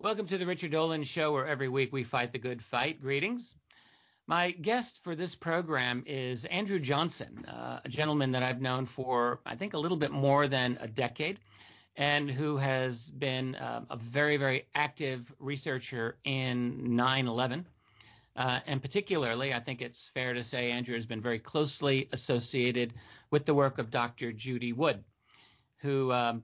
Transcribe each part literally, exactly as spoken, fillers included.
Welcome to the Richard Dolan Show, where every week we fight the good fight. Greetings. My guest for this program is Andrew Johnson, uh, a gentleman that I've known for, I think, a little bit more than a decade, and who has been uh, a very, very active researcher in nine eleven. Uh, and particularly, I think it's fair to say Andrew has been very closely associated with the work of Doctor Judy Wood, who um,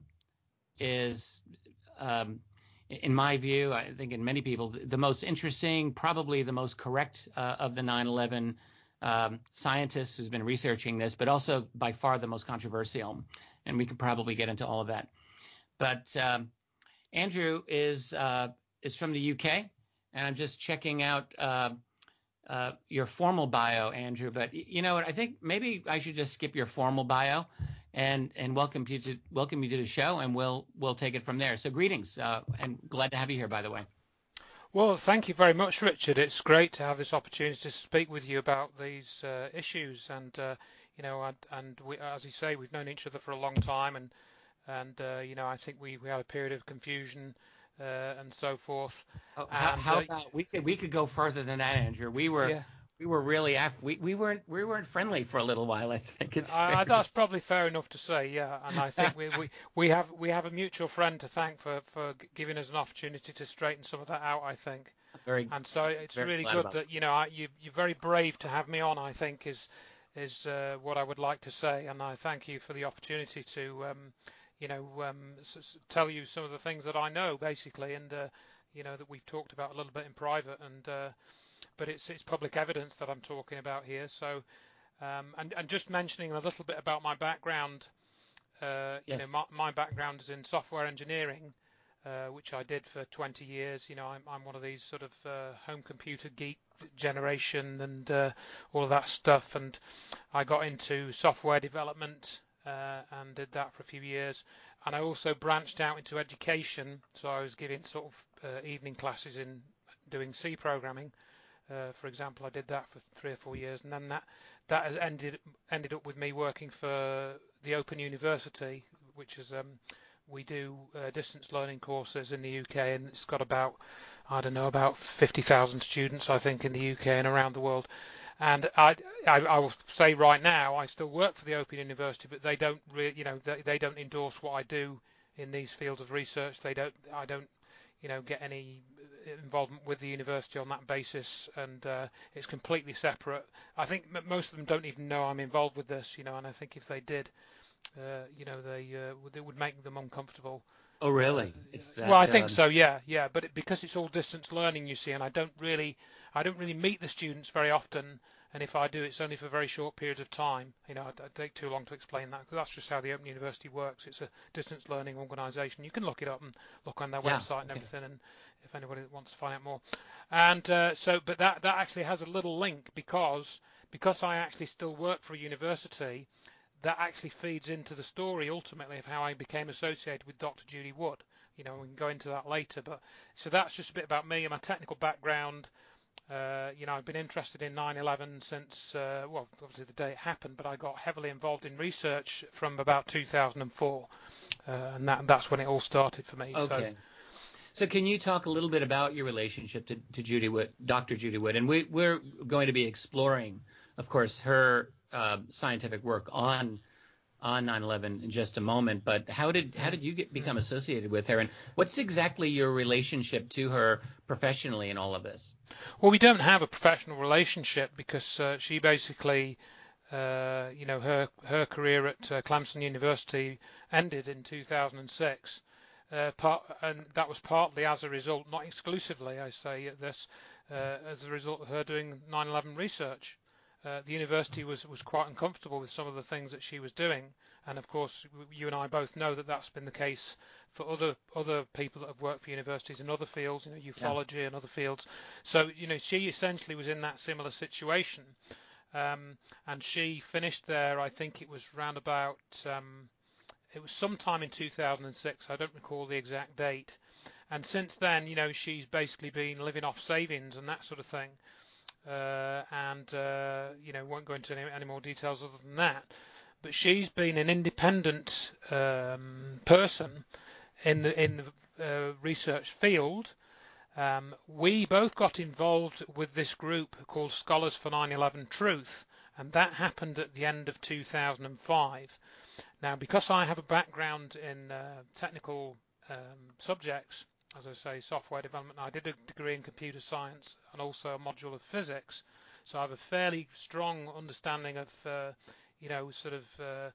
is, um, in my view, I think in many people, the most interesting, probably the most correct uh, of the nine eleven um, scientists who's been researching this, but also by far the most controversial. And we could probably get into all of that. But um, Andrew is uh, is from the U K, and I'm just checking out uh, uh, your formal bio, Andrew. But you know what? I think maybe I should just skip your formal bio and and welcome you to welcome you to the show, and we'll we'll take it from there. So greetings, uh, and glad to have you here, by the way. Well, thank you very much, Richard. It's great to have this opportunity to speak with you about these uh, issues, and uh, you know, and, and we, as you say, we've known each other for a long time, and and uh, you know, I think we we had a period of confusion uh, and so forth. Oh, how, And how uh, about we could we could go further than that, Andrew? We were yeah, we were really af- we we weren't we weren't friendly for a little while. I think it's fair I, I, to that's say. probably fair enough to say. Yeah, and I think we, we, we have we have a mutual friend to thank for for giving us an opportunity to straighten some of that out, I think. Very And so it's very really glad good about that you know I, you you're very brave to have me on. I think is is uh, what I would like to say, and I thank you for the opportunity to um, you know um, s- s- tell you some of the things that I know basically, and uh, you know that we've talked about a little bit in private, and uh, but it's it's public evidence that I'm talking about here. So um, and and just mentioning a little bit about my background. Uh, you know, Yes. my, my background is in software engineering, uh, which I did for twenty years. You know, I'm, I'm one of these sort of uh, home computer geek generation and uh, all of that stuff. And I got into software development uh, and did that for a few years. And I also branched out into education. So I was giving sort of uh, evening classes in doing C programming. Uh, for example, I did that for three or four years, and then that that has ended ended up with me working for the Open University, which is um, we do uh, distance learning courses in the U K, and it's got about I don't know about fifty thousand students, I think, in the U K and around the world. And I, I, I will say right now, I still work for the Open University, but they don't really, you know, they, they don't endorse what I do in these fields of research. They don't, I don't you know, get any involvement with the university on that basis, and uh, it's completely separate. I think m- most of them don't even know I'm involved with this, you know, and I think if they did, uh, you know, they uh, would, it would make them uncomfortable. Oh, Uh, really? It's well, I that. think Um, so, yeah, yeah, but it, because it's all distance learning, you see, and I don't really, I don't really meet the students very often, and if I do, it's only for very short periods of time. You know, it'd it'd take too long to explain that, because that's just how the Open University works. It's a distance learning organisation. You can look it up and look on their yeah. website and Okay. everything, and if anybody wants to find out more. And uh, so, but that that actually has a little link because because I actually still work for a university that actually feeds into the story ultimately of how I became associated with Doctor Judy Wood. You know, we can go into that later, but so that's just a bit about me and my technical background. Uh, you know, I've been interested in nine eleven since, uh, well, obviously the day it happened, but I got heavily involved in research from about two thousand four, uh, and that that's when it all started for me. So, Okay. So can you talk a little bit about your relationship to, to Judy Wood, Doctor Judy Wood? And we, we're going to be exploring, of course, her uh, scientific work on on nine eleven in just a moment. But how did how mm, did you get mm. become associated with her, and what's exactly your relationship to her professionally in all of this? Well, we don't have a professional relationship because uh, she basically, uh, you know, her her career at uh, Clemson University ended in two thousand six, uh, part, and that was partly as a result, not exclusively, I say this, uh, as a result of her doing nine eleven research. Uh, the university was, was quite uncomfortable with some of the things that she was doing, and of course, you and I both know that that's been the case for other other people that have worked for universities in other fields, you know, Yeah. ufology and other fields. So, you know, she essentially was in that similar situation, um, and she finished there. I think it was round about. Um, it was sometime in two thousand six. I don't recall the exact date. And since then, you know, she's basically been living off savings and that sort of thing. Uh, and uh, you know, won't go into any, any more details other than that. But she's been an independent um, person in the in the uh, research field, Um, we both got involved with this group called Scholars for nine eleven Truth, and that happened at the end of two thousand five. Now, because I have a background in uh, technical um, subjects, as I say, software development, I did a degree in computer science and also a module of physics, so I have a fairly strong understanding of, uh, you know, sort of uh,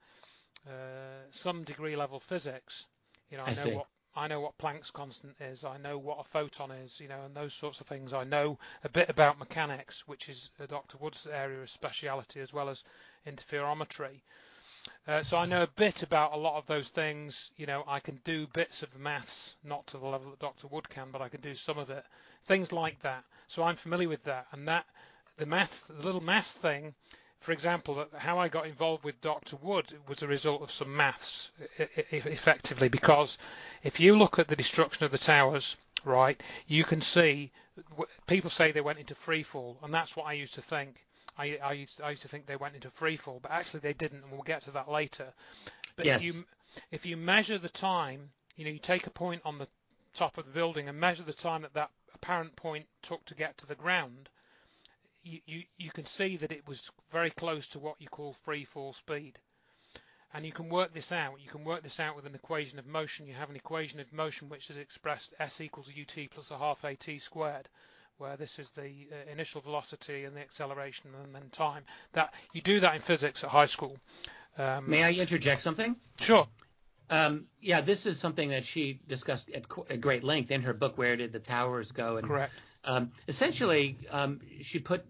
uh, some degree level physics. You know, I I know see. what I know what Planck's constant is. I know what a photon is. You know, and those sorts of things. I know a bit about mechanics, which is uh, Doctor Wood's area of speciality, as well as interferometry. Uh, so I know a bit about a lot of those things. You know, I can do bits of the maths, not to the level that Doctor Wood can, but I can do some of it. Things like that. So I'm familiar with that. And that, the math, the little math thing, for example, how I got involved with Doctor Wood was a result of some maths, effectively, because if you look at the destruction of the towers, right, you can see, people say they went into free fall, and that's what I used to think. I, I, used, I used to think they went into free fall, but actually they didn't, and we'll get to that later. But Yes. if you if you measure the time, you know, you take a point on the top of the building and measure the time that that apparent point took to get to the ground, you, you, you can see that it was very close to what you call free fall speed. And you can work this out. You can work this out with an equation of motion. You have an equation of motion which is expressed s equals ut plus a half at squared, where this is the uh, initial velocity and the acceleration and then time. That you do that in physics at high school. Um, May I interject something? Sure. Um, yeah, this is something that she discussed at, at great length in her book, Where Did the Towers Go? And Correct. Um, essentially, um, she put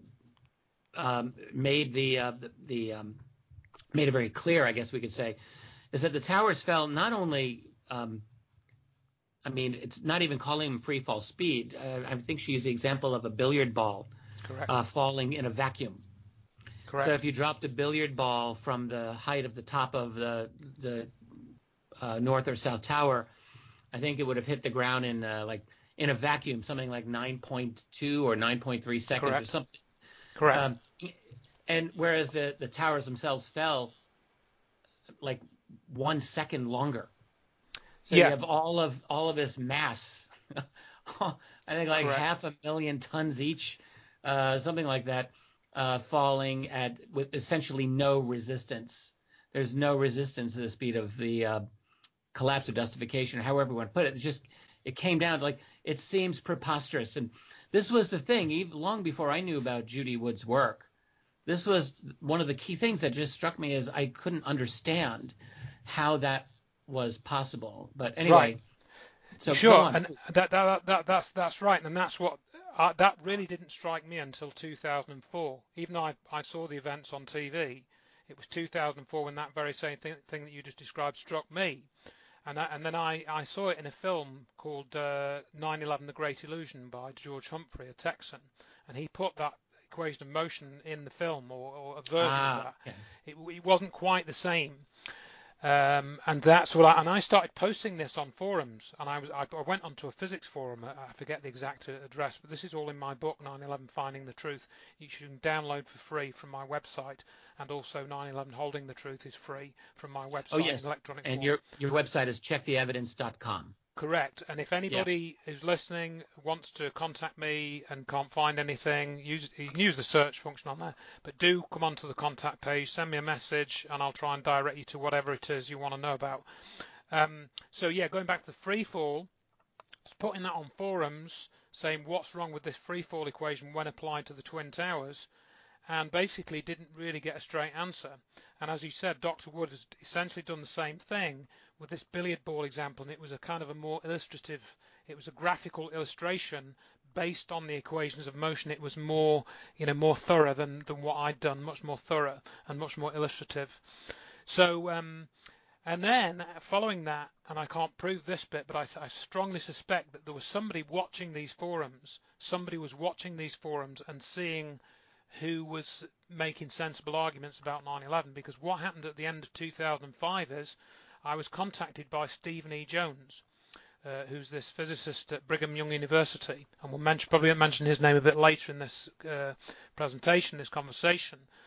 um, made the uh, the, the um, made it very clear, I guess we could say, is that the towers fell not only. Um, I mean, it's not even calling them free fall speed. Uh, I think she used the example of a billiard ball uh, falling in a vacuum. Correct. So if you dropped a billiard ball from the height of the top of the the uh, north or south tower, I think it would have hit the ground in uh, like in a vacuum, something like nine point two or nine point three seconds Correct. or something. Correct. Um, and whereas the, the towers themselves fell like one second longer. So yeah. you have all of all of this mass, I think like Correct. half a million tons each, uh, something like that, uh, falling at with essentially no resistance. There's no resistance to the speed of the uh, collapse or dustification, or however you want to put it. It's just it came down to like it seems preposterous. And this was the thing, even long before I knew about Judy Wood's work. This was one of the key things that just struck me, is I couldn't understand how that was possible. But anyway, right. so sure, go on. and that, that that that's that's right, and that's what uh, that really didn't strike me until two thousand four. Even though I, I saw the events on T V, it was two thousand four when that very same thing, thing that you just described struck me. And, I, and then I, I saw it in a film called uh, nine eleven The Great Illusion by George Humphrey, a Texan, and he put that equation of motion in the film, or, or a version ah, of that. okay. It, it wasn't quite the same. Um, and that's what I, and I started posting this on forums, and I was I, I went onto a physics forum. I forget the exact address, but this is all in my book, nine eleven Finding the Truth. You can download for free from my website, and also nine eleven Holding the Truth is free from my website Oh yes, in electronic and form. your your website is check the evidence dot com. Correct. And if Yeah. anybody who's listening wants to contact me and can't find anything, use, you can use the search function on there. But do come onto the contact page, send me a message, and I'll try and direct you to whatever it is you want to know about. Um, so yeah, going back to the free fall, putting that on forums, saying what's wrong with this free fall equation when applied to the Twin Towers, and basically didn't really get a straight answer. And as you said, Doctor Wood has essentially done the same thing with this billiard ball example, and it was a kind of a more illustrative, it was a graphical illustration based on the equations of motion. It was more, you know, more thorough than, than what I'd done, much more thorough and much more illustrative. So, um, and then following that, and I can't prove this bit, but I, I strongly suspect that there was somebody watching these forums, somebody was watching these forums and seeing who was making sensible arguments about nine eleven, because what happened at the end of two thousand five is I was contacted by Stephen E. Jones, uh, who's this physicist at Brigham Young University, and we'll mention, probably mention his name a bit later in this uh, presentation, this conversation.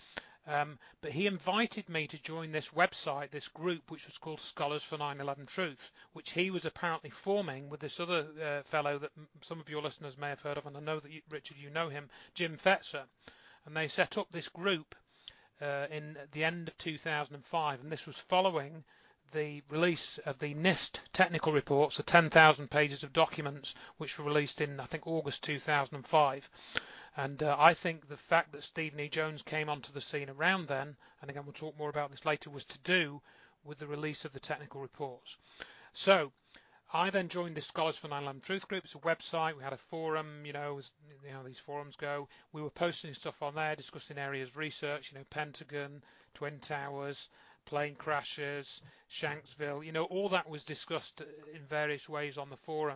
Um, but he invited me to join this website, this group, which was called Scholars for nine eleven Truth, which he was apparently forming with this other uh, fellow that m- some of your listeners may have heard of, and I know that you, Richard, you know him, Jim Fetzer. And they set up this group uh, in the end of two thousand five, and this was following the release of the NIST technical reports, the ten thousand pages of documents, which were released in, I think, August two thousand five. And uh, I think the fact that Stephen E. Jones came onto the scene around then, and again we'll talk more about this later, was to do with the release of the technical reports. So I then joined the Scholars for nine eleven Truth group. It's a website. We had a forum, you know, as you know, these forums go. We were posting stuff on there, discussing areas of research, you know, Pentagon, Twin Towers, plane crashes, Shanksville, you know, all that was discussed in various ways on the forum.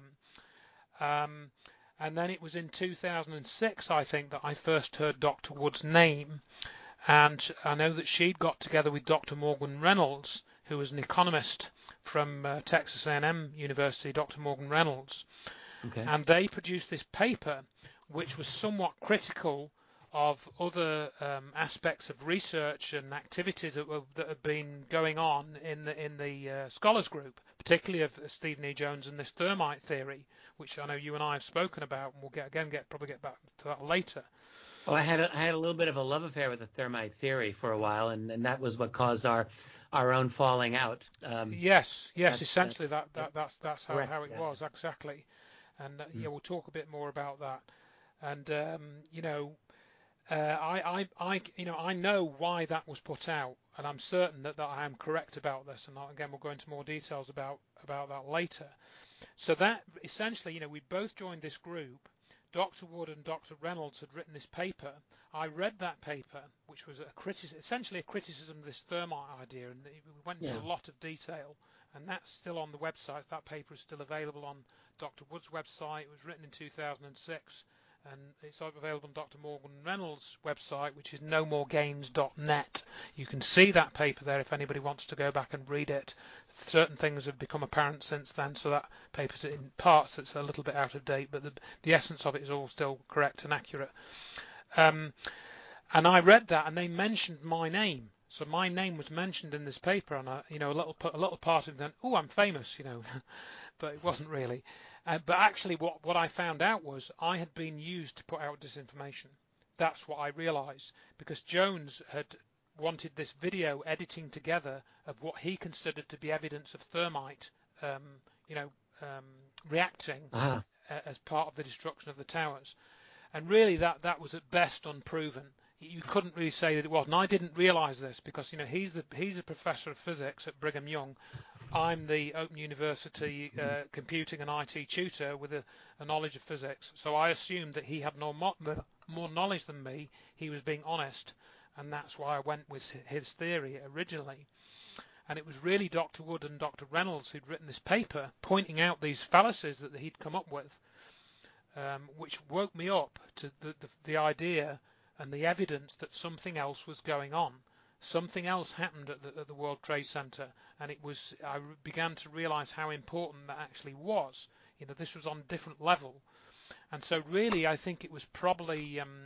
Um, and then it was in two thousand six, I think, that I first heard Doctor Wood's name. And I know that she'd got together with Doctor Morgan Reynolds, who was an economist from uh, Texas A and M University, Doctor Morgan Reynolds. Okay. And they produced this paper, which was somewhat critical of other um, aspects of research and activities that, were, that have been going on in the in the uh, scholars group, particularly of uh, Stephen E. Jones and this thermite theory, which I know you and I have spoken about, and we'll get again get probably get back to that later. Oh, I had a, I had a little bit of a love affair with the thermite theory for a while, and, and that was what caused our our own falling out. Um, yes, yes, that's, essentially that's, that, that that's that's how, correct. how it Yeah. was exactly, and uh, Mm. yeah, we'll talk a bit more about that, and um, you know. Uh, I, I, I, you know, I know why that was put out, and I'm certain that, that I am correct about this. And again, we'll go into more details about about that later. So that essentially, you know, we both joined this group. Doctor Wood and Doctor Reynolds had written this paper. I read that paper, which was a criticism, essentially a criticism of this thermite idea, and we went into Yeah. a lot of detail. And that's still on the website. That paper is still available on Doctor Wood's website. It was written in two thousand six. And it's available on Doctor Morgan Reynolds' website, which is no more games dot net. You can see that paper there if anybody wants to go back and read it. Certain things have become apparent since then, so that paper's in parts it's a little bit out of date, but the, the essence of it is all still correct and accurate. Um, and I read that, and they mentioned my name. So my name was mentioned in this paper, and I, you know, a little a little part of them, oh, I'm famous, you know, but it wasn't really. Uh, but actually, what what I found out was I had been used to put out disinformation. That's what I realised, because Jones had wanted this video editing together of what he considered to be evidence of thermite, um, you know, um, reacting Uh-huh. uh, as part of the destruction of the towers. And really, that that was at best unproven. You couldn't really say that it was, and I didn't realise this because you know he's the he's a professor of physics at Brigham Young. I'm the Open University uh, computing and I T tutor with a, a knowledge of physics, so I assumed that he had no more, more knowledge than me. He was being honest, and that's why I went with his theory originally. And it was really Doctor Wood and Doctor Reynolds who'd written this paper pointing out these fallacies that he'd come up with, um, which woke me up to the, the, the idea and the evidence that something else was going on. Something else happened at the, at the World Trade Center, and it was. I began to realize how important that actually was. You know, this was on a different level, and so really, I think it was probably um,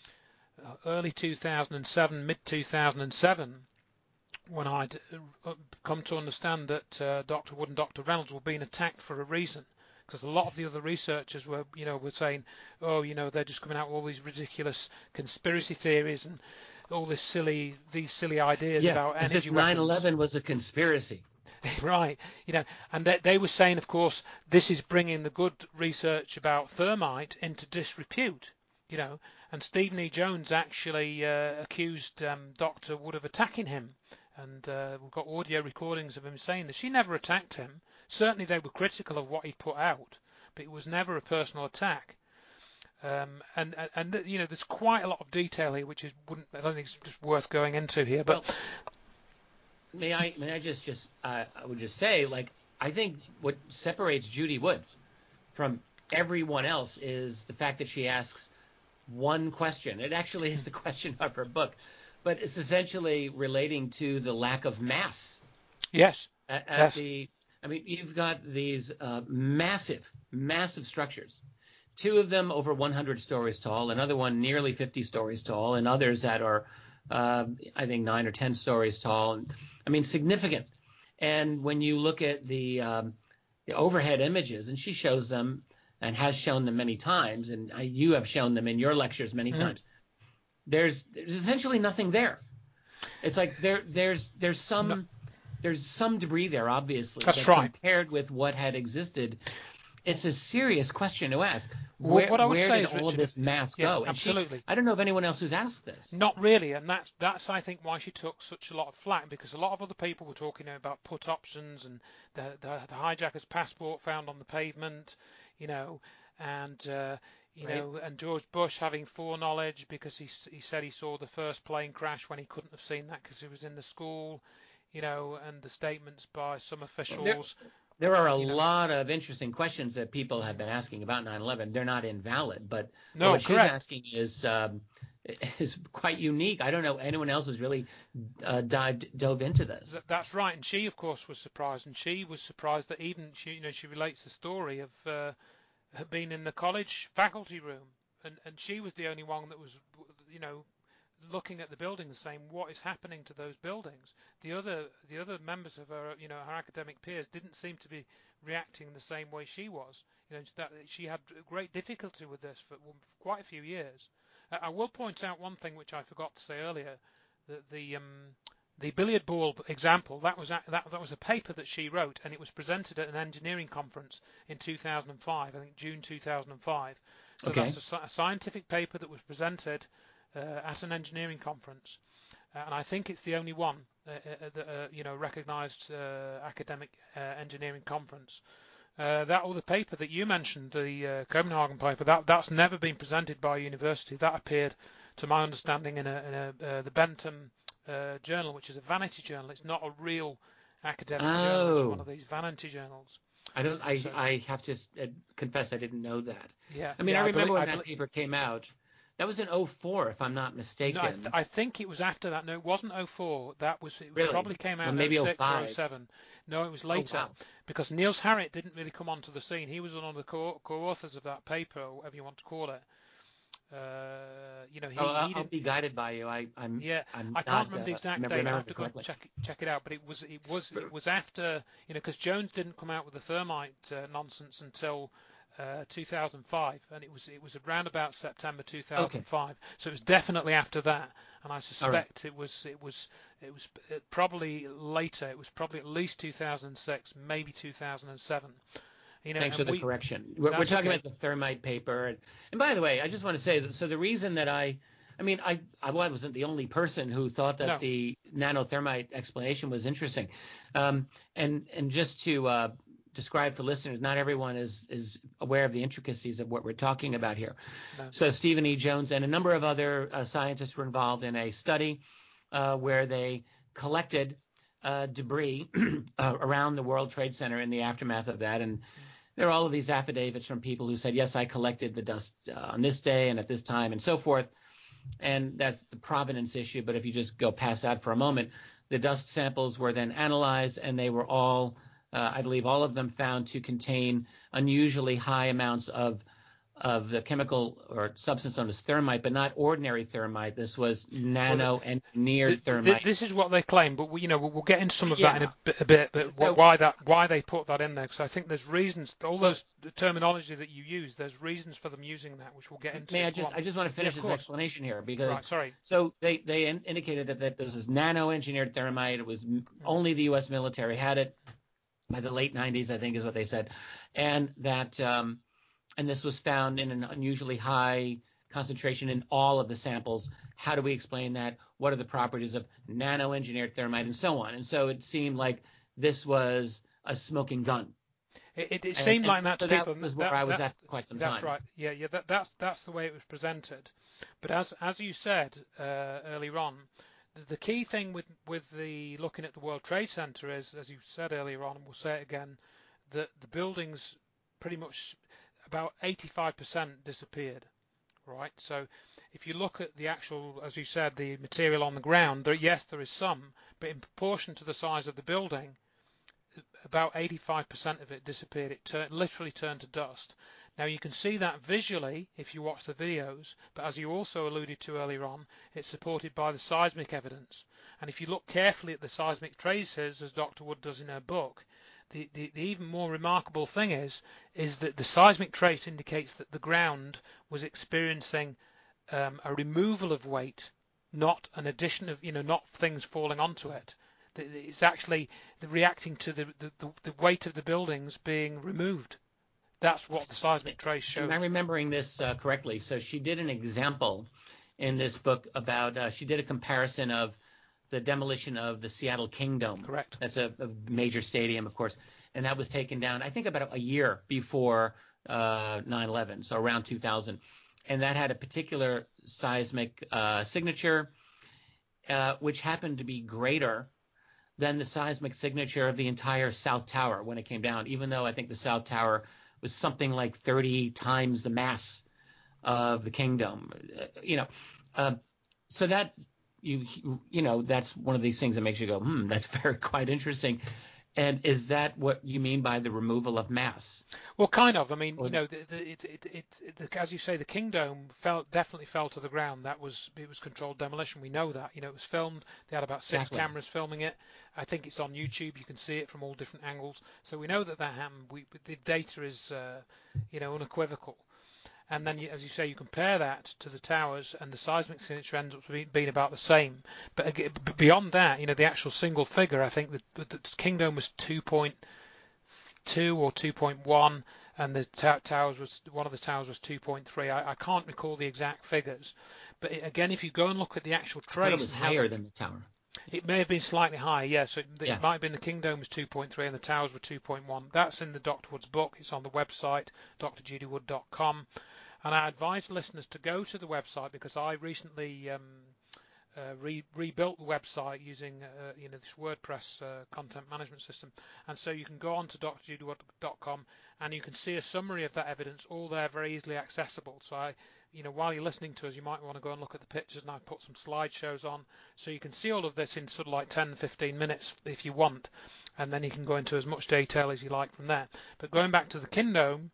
early two thousand seven, mid two thousand seven, when I'd come to understand that uh, Doctor Wood and Doctor Reynolds were being attacked for a reason. Because a lot of the other researchers were, you know, were saying, oh, you know, they're just coming out with all these ridiculous conspiracy theories and all this silly, these silly ideas Yeah, about as energy if nine weapons. eleven was a conspiracy. Right, you know, and they, they were saying, of course, this is bringing the good research about thermite into disrepute, you know, and Stephen E. Jones actually uh, accused um, Doctor Wood of attacking him, and uh, we've got audio recordings of him saying that she never attacked him. Certainly they were critical of what he put out, but it was never a personal attack. Um, and, and, and, you know, there's quite a lot of detail here, which is wouldn't I don't think it's just worth going into here, but... Well, May I may I just just uh, I would just say, like, I think what separates Judy Wood from everyone else is the fact that she asks one question. It actually is the question of her book, but it's essentially relating to the lack of mass. Yes. At, at yes. the I mean, you've got these uh, massive, massive structures. Two of them over one hundred stories tall, another one nearly fifty stories tall, and others that are uh, I think nine or ten stories tall. And, I mean, significant. And when you look at the, um, the overhead images, and she shows them and has shown them many times, and I, you have shown them in your lectures many Mm. times, there's, there's essentially nothing there. It's like there there's there's some No, there's some debris there, obviously, that's but right. compared with what had existed, it's a serious question to ask. Well, Where what I would where say did is, all of Richard, this mass yeah, go? And she, absolutely. I don't know of anyone else who's asked this. Not really, and that's that's I think why she took such a lot of flack, because a lot of other people were talking about put options and the the, the hijacker's passport found on the pavement, you know, and uh, you Right? know, and George Bush having foreknowledge because he he said he saw the first plane crash when he couldn't have seen that because he was in the school, you know, and the statements by some There officials, there are a you know. lot of interesting questions that people have been asking about nine eleven. They're not invalid, but but No, what she's correct. asking is um, is quite unique. I don't know anyone else has really uh, dived dove into Th- this. that's right, and she, of course, was surprised, and she was surprised that even she, you know, she relates the story of uh, had been in the college faculty room, and and she was the only one that was, you know, looking at the buildings, saying what is happening to those buildings. The other the other members of her, you know, her academic peers didn't seem to be reacting the same way she was. You know, that she had great difficulty with this for, for quite a few years. Uh, I will point out one thing which I forgot to say earlier, that the um, the billiard ball example, that was a, that that was a paper that she wrote, and it was presented at an engineering conference in two thousand five, I think June two thousand five. So Okay. that's a, a scientific paper that was presented uh, at an engineering conference, uh, and I think it's the only one, uh, uh, the, uh, you know, recognised uh, academic uh, engineering conference. Uh, that other paper that you mentioned, the uh, Copenhagen paper, that that's never been presented by a university. That appeared, to my understanding, in, a, in a, uh, the Bentham uh, journal, which is a vanity journal. It's not a real academic journal. It's one Oh. of these vanity journals. I don't. I So I have to uh, confess I didn't know that. yeah, I mean, I yeah, I remember believe, when I that believe. paper came out. That was in oh four, if I'm not No, I, th- mistaken. I think it was after that. No, it wasn't oh four. That was it. Really? Probably came Well, out in maybe oh six or oh five. oh seven. No, it was Oh later, wow. because Niels Harrit didn't really come onto the scene. He was one of the co- co-authors of that paper, or whatever you want to call it. Uh, you know, Oh, he I'll, he I'll didn't. be guided by you. I I'm Yeah, I'm I can't not remember the uh, exact remember date. I remembering have to it go and correctly. check check it out. But it was it was For- it was after, you know, because Jones didn't come out with the thermite uh, nonsense until uh, two thousand five, and it was it was around about September Okay. two thousand five. So it was definitely after that, and I All right. suspect it was it was it was uh, probably later. It was probably at least two thousand six, maybe two thousand seven. You know, Thanks for and the we correction. We're, we're that's talking okay. about the thermite paper. And, and by the way, I just want to say that, so the reason that I, I mean, I, I wasn't the only person who thought that No, the nanothermite explanation was interesting. Um, and, and just to uh, describe for listeners, not everyone is, is aware of the intricacies of what we're talking about here. no. So Stephen E. Jones and a number of other uh, scientists were involved in a study uh, where they collected uh, debris uh, around the World Trade Center in the aftermath of that. And Mm. there are all of these affidavits from people who said, yes, I collected the dust uh, on this day and at this time and so forth. And that's the provenance issue. But if you just go past that for a moment, the dust samples were then analyzed, and they were all, uh, I believe, all of them found to contain unusually high amounts of of the chemical or substance known as thermite, but not ordinary thermite. This was Well, nano-engineered th- th- thermite. this is what they claim, but we, you know, we'll, we'll get into some of that in a Yeah. bit, a bit but wh- So why that, why they put that in there? Because I think there's reasons. All well, those the terminology that you use, there's reasons for them using that, which we'll get may into. I Go just on. I just want to Yeah, finish of this course. explanation here because Right. Sorry. so they they in, indicated that, that this is nano-engineered thermite. It was only the U S military had it by the late nineties, I think is what they said, and that um, and this was found in an unusually high concentration in all of the samples. How do we explain that? What are the properties of nano-engineered thermite and so on? And so it seemed like this was a smoking gun. It, it, it And, seemed and like that to so that people, and was where that I was that's at for quite some that's time. right. Yeah, yeah. That that's that's the way it was presented. But as as you said uh, earlier on, the, the key thing with with the looking at the World Trade Center is, as you said earlier on, and we'll say it again, that the buildings pretty much about eighty-five percent disappeared. Right. So if you look at the actual, as you said, the material on the ground, there, yes, there is some, but in proportion to the size of the building, about eighty-five percent of it disappeared. It tur- literally turned to dust. Now you can see that visually if you watch the videos, but as you also alluded to earlier on, it's supported by the seismic evidence. And if you look carefully at the seismic traces, as Doctor Wood does in her book, the, the, the even more remarkable thing is, is that the seismic trace indicates that the ground was experiencing um, a removal of weight, not an addition of, you know, not things falling onto it. It's actually reacting to the, the, the weight of the buildings being removed. That's what the seismic trace shows. Am I remembering this uh, correctly? So she did an example in this book about, uh, she did a comparison of the demolition of the Seattle Kingdom. Correct. That's a, a major stadium, of course. And that was taken down, I think, about a year before uh, nine eleven, so around two thousand. And that had a particular seismic uh, signature, uh, which happened to be greater than the seismic signature of the entire South Tower when it came down, even though I think the South Tower was something like thirty times the mass of the Kingdom. Uh, you know, uh, so that you you know that's one of these things that makes you go, hmm, that's very quite interesting. And is that what you mean by the removal of mass? Well, kind of. I mean, Or you know, the, the, it, it, it, the, as you say, the Kingdom fell definitely fell to the ground. That was it was controlled demolition. We know that. You know, it was filmed. They had about six exactly. cameras filming it. I think it's on YouTube. You can see it from all different angles. So we know that that happened. We, the data is, uh, you know, unequivocal. And then, you, as you say, you compare that to the towers, and the seismic signature ends up being about the same. But beyond that, you know, the actual single figure, I think that the Kingdom was two point two or two point one, and the towers was one of the towers was two point three. I, I can't recall the exact figures, but it, again, if you go and look at the actual trace, I thought it was higher than the tower. It may have been slightly higher, yeah. So it, yeah. it might have been the Kingdom was two point three and the towers were two point one. That's in the Doctor Wood's book. It's on the website, d r judy wood dot com. And I advise listeners to go to the website because I recently um, uh, re rebuilt the website using uh, you know this WordPress uh, content management system. And so you can go on to d r judy wood dot com and you can see a summary of that evidence, all there very easily accessible. So I, you know, while you're listening to us, you might want to go and look at the pictures, and I've put some slideshows on so you can see all of this in sort of like ten, fifteen minutes if you want, and then you can go into as much detail as you like from there. But going back to the Kingdom,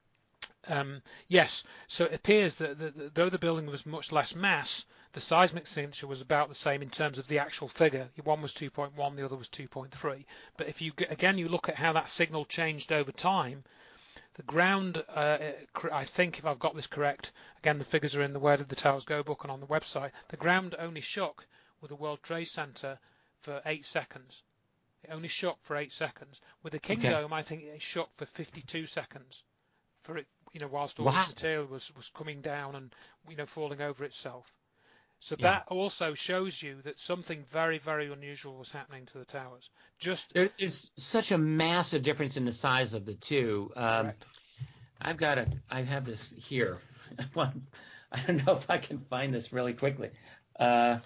Um, yes, so it appears that, that, that though the building was much less mass, the seismic signature was about the same in terms of the actual figure. One was two point one, the other was two point three. But if you again you look at how that signal changed over time, the ground, uh, I think if I've got this correct, again the figures are in the Where Did the Towers Go book and on the website, the ground only shook with the World Trade Center for eight seconds. It only shook for eight seconds. With the Kingdom, okay. I think it shook for fifty-two seconds. For it, you know, whilst all wow. this material was, was coming down and, you know, falling over itself. So yeah. that also shows you that something very, very unusual was happening to the towers. Just there, There's such a massive difference in the size of the two. Um, correct. I've got a, I have this here. I don't know if I can find this really quickly. Uh,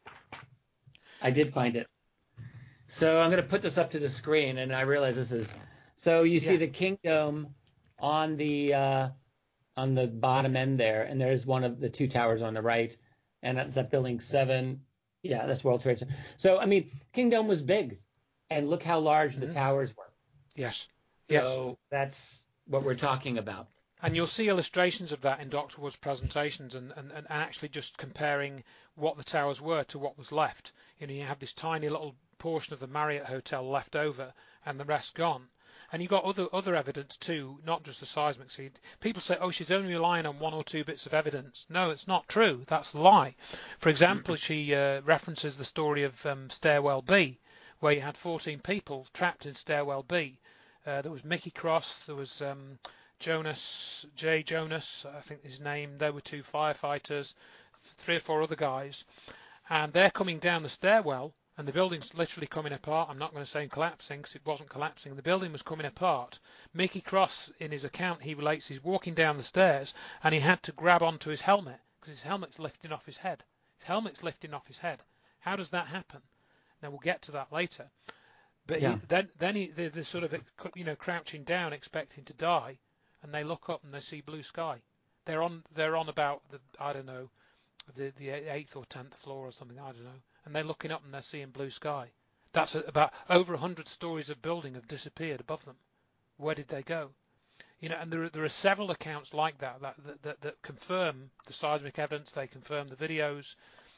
I did find it. So I'm going to put this up to the screen, and I realize this is. So you see yeah. the Kingdom on the uh, on the bottom end there, and there's one of the two towers on the right, and that's at Building Seven. Yeah, that's World Trade Center. So I mean, Kingdom was big, and look how large mm-hmm. the towers were. Yes. So yes. that's what we're talking about. And you'll see illustrations of that in Doctor Wood's presentations, and, and, and actually just comparing what the towers were to what was left. You know, you have this tiny little portion of the Marriott Hotel left over, and the rest gone. And you've got other other evidence too, not just the seismic seed. People say, oh, she's only relying on one or two bits of evidence. No, it's not true. That's a lie. For example, she uh, references the story of um, Stairwell B, where you had fourteen people trapped in Stairwell B. Uh, there was Mickey Cross, there was um, Jonas, Jay Jonas, I think his name. There were two firefighters, three or four other guys, and they're coming down the stairwell. And the building's literally coming apart. I'm not going to say collapsing because it wasn't collapsing. The building was coming apart. Mickey Cross, in his account, he relates he's walking down the stairs and he had to grab onto his helmet because his helmet's lifting off his head. His helmet's lifting off his head. How does that happen? Now we'll get to that later. But yeah. he, then, then he, they're, they're sort of, you know, crouching down, expecting to die, and they look up and they see blue sky. They're on, they're on about the, I don't know, the the eighth or tenth floor or something. I don't know. And they're looking up and they're seeing blue sky. That's about over a hundred stories of building have disappeared above them. Where did they go? You know, and there are, there are several accounts like that that, that that that confirm the seismic evidence. They confirm the videos.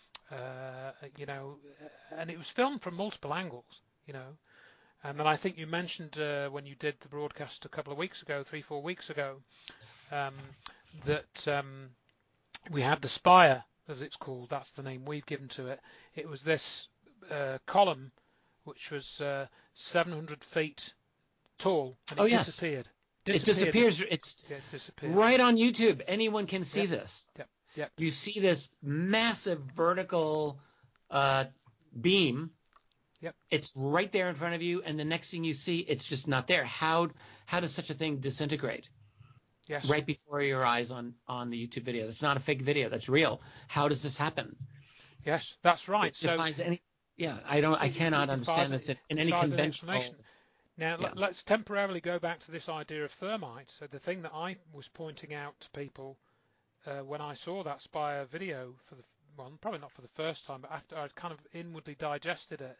Uh, you know, and it was filmed from multiple angles. You know, and then I think you mentioned uh, when you did the broadcast a couple of weeks ago, three four weeks ago, um, that um, we had the Spire, as it's called. That's the name we've given to it. It was this uh, column which was uh, seven hundred feet tall, and Oh it yes, disappeared. it Disappeared. disappears. It's Yeah, it disappeared. right on YouTube. Anyone can see Yep. this. Yep. Yep. You see this massive vertical uh, beam. Yep. It's right there in front of you, and the next thing you see, it's just not there. How how does such a thing disintegrate? Yes. Right before your eyes on on the YouTube video. That's not a fake video. That's real. How does this happen? Yes, that's right. It So defies any. Yeah, I don't. I it, it, cannot it defies understand this in, in any defies any conventional. explanation. Now Yeah. let, let's temporarily go back to this idea of thermite. So the thing that I was pointing out to people uh, when I saw that Spire video for the well, probably not for the first time, but after I'd kind of inwardly digested it,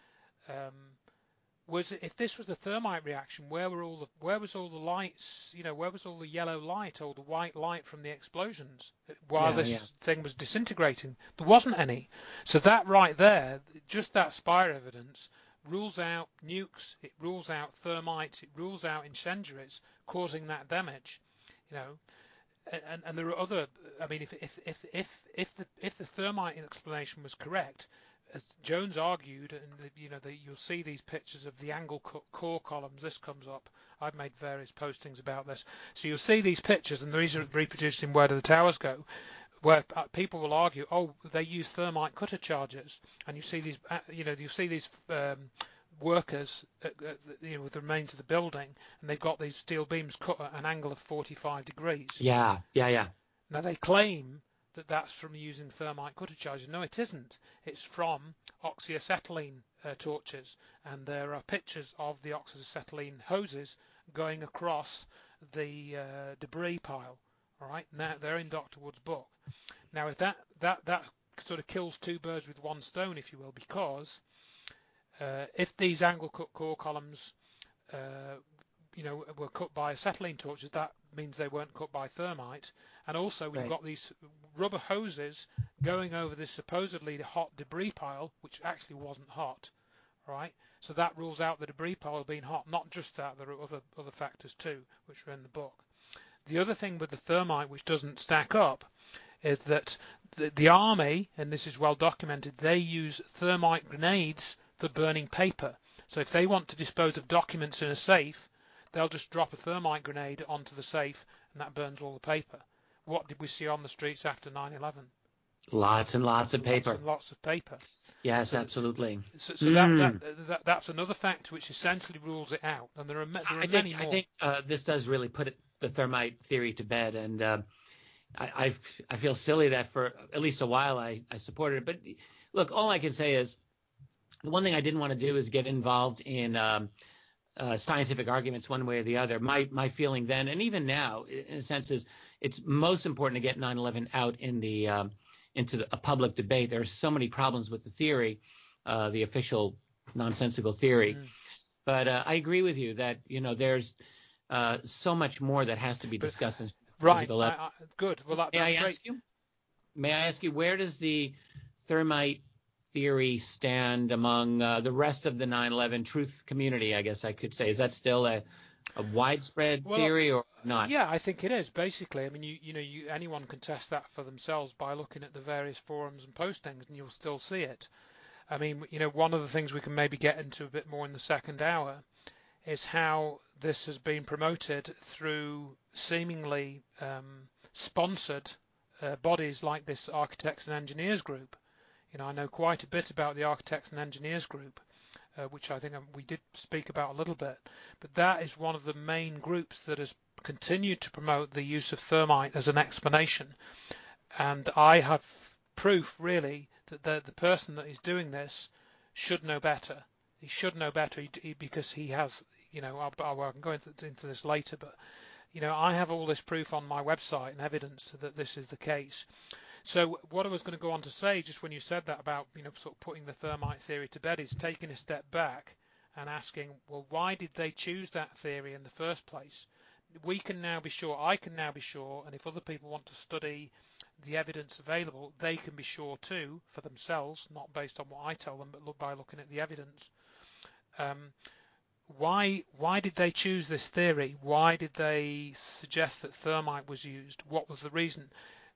um, was if this was a thermite reaction, where were all the where was all the lights? You know, where was all the yellow light or the white light from the explosions while Yeah. Yeah. this thing was disintegrating? There wasn't any. So that right there, just that Spire evidence rules out nukes. It rules out thermite. It rules out incendiaries causing that damage. You know, and and there are other. I mean, if if if if if the if the thermite explanation was correct, as Jones argued, and the, you know, the, you'll see these pictures of the angle core columns. This comes up. I've made various postings about this, so you'll see these pictures, and these are reproduced in Where Do the Towers Go, where people will argue, oh, they use thermite cutter charges, and you see these, you know, you see these um, workers, at, at, you know, with the remains of the building, and they've got these steel beams cut at an angle of forty-five degrees. Yeah. Yeah. Yeah. Now they claim that that's from using thermite cutter charges. No, it isn't. It's from oxyacetylene uh, torches, and there are pictures of the oxyacetylene hoses going across the uh, debris pile. All right, now they're in Doctor Wood's book. Now, if that that that sort of kills two birds with one stone, if you will, because uh, if these angle cut core columns uh, you know, were cut by acetylene torches, that means they weren't cut by thermite. And also we've Right. got these rubber hoses going over this supposedly hot debris pile, which actually wasn't hot, right? So that rules out the debris pile being hot. Not just that, there are other other factors too, which are in the book. The other thing with the thermite, which doesn't stack up, is that the, the army, and this is well documented, they use thermite grenades for burning paper. So if they want to dispose of documents in a safe, they'll just drop a thermite grenade onto the safe, and that burns all the paper. What did we see on the streets after nine eleven? Lots and lots of paper. Lots and lots of paper. Yes, so, absolutely. So, so mm. that, that, that that's another factor which essentially rules it out, and there are, there are I think, many more. I think uh, this does really put it, the thermite theory to bed, and uh, I, I I feel silly that for at least a while I, I supported it. But look, all I can say is the one thing I didn't want to do is get involved in um, uh, scientific arguments one way or the other. My my feeling then, and even now, in a sense, is it's most important to get nine eleven out in the um, into the, a public debate. There are so many problems with the theory, uh, the official nonsensical theory. Mm. But uh, I agree with you that you know there's uh, so much more that has to be discussed. But, in right. I, I, good. Well, that, may that's I great. ask you? May I ask you where does the thermite theory stand among uh, the rest of the nine eleven truth community, I guess I could say? Is that still a, a widespread well, theory or not? Yeah, I think it is, basically. I mean, you you know, you, anyone can test that for themselves by looking at the various forums and postings, and you'll still see it. I mean, you know, one of the things we can maybe get into a bit more in the second hour is how this has been promoted through seemingly um, sponsored uh, bodies like this Architects and Engineers group. You know, I know quite a bit about the Architects and Engineers group, uh, which I think we did speak about a little bit, but that is one of the main groups that has continued to promote the use of thermite as an explanation. And I have proof, really, that the, the person that is doing this should know better. He should know better he, he, because he has, you know, I'll, I'll, I can go into, into this later, but, you know, I have all this proof on my website and evidence that this is the case. So what I was going to go on to say, just when you said that about, you know, sort of putting the thermite theory to bed, is taking a step back and asking, well, why did they choose that theory in the first place? we can now be sure, I can now be sure, and if other people want to study the evidence available, they can be sure too for themselves, not based on what I tell them, but look by looking at the evidence. Um, why why did they choose this theory? Why did they suggest that thermite was used? What was the reason?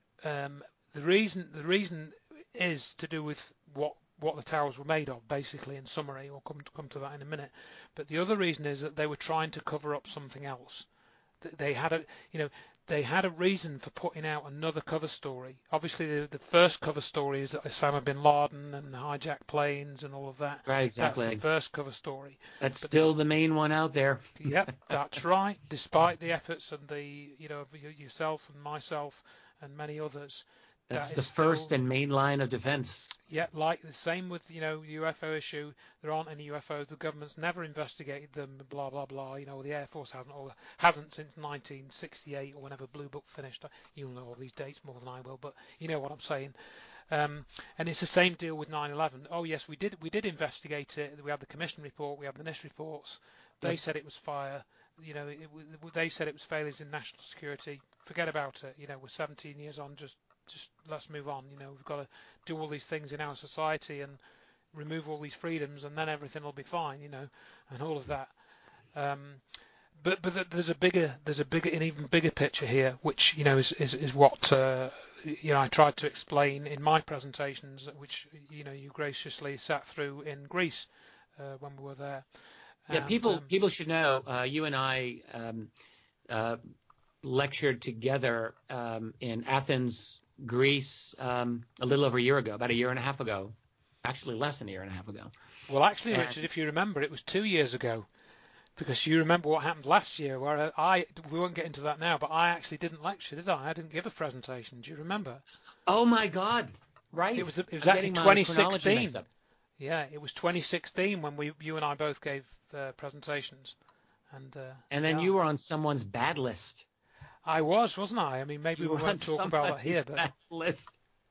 Um, the reason the reason is to do with what what the towers were made of, basically, in summary. We'll come to, come to that in a minute. But the other reason is that they were trying to cover up something else. They had a, you know, they had a reason for putting out another cover story. Obviously, the, the first cover story is Osama bin Laden and hijacked planes and all of that. Right, exactly. That's the first cover story. That's but still this, the main one out there. Yep, that's right. Despite the efforts and the, you know, of yourself and myself and many others. That's that the still, first and main line of defense. Yeah, like the same with, you know, U F O issue. There aren't any U F Os. The government's never investigated them. Blah blah blah. You know, the Air Force hasn't, or hasn't since nineteen sixty-eight or whenever Blue Book finished. You'll know all these dates more than I will, but you know what I'm saying. Um, and it's the same deal with nine eleven. Oh yes, we did we did investigate it. We had the commission report. We had the NIST reports. They yep. said it was fire. You know, it, they said it was failures in national security. Forget about it. You know, we're seventeen years on. Just just let's move on. You know, we've got to do all these things in our society and remove all these freedoms, and then everything will be fine. You know, and all of that. Um, but but there's a bigger there's a bigger an even bigger picture here, which you know is is, is what uh, you know I tried to explain in my presentations, which you know you graciously sat through in Greece uh, when we were there. Yeah, and, people um, people should know. Uh, you and I um, uh, lectured together um, in Athens, Greece, um, a little over a year ago, about a year and a half ago, actually less than a year and a half ago. Well, actually, and, Richard, if you remember, it was two years ago. Because you remember what happened last year, where I, we won't get into that now, but I actually didn't lecture, did I? I didn't give a presentation. Do you remember? Oh my God! Right. It was it was I'm actually twenty sixteen. Yeah, it was twenty sixteen when we, you and I both gave uh, presentations, and uh, and then yeah. you were on someone's bad list. I was, wasn't I? I mean, maybe you we won't talk about that here, but bad list.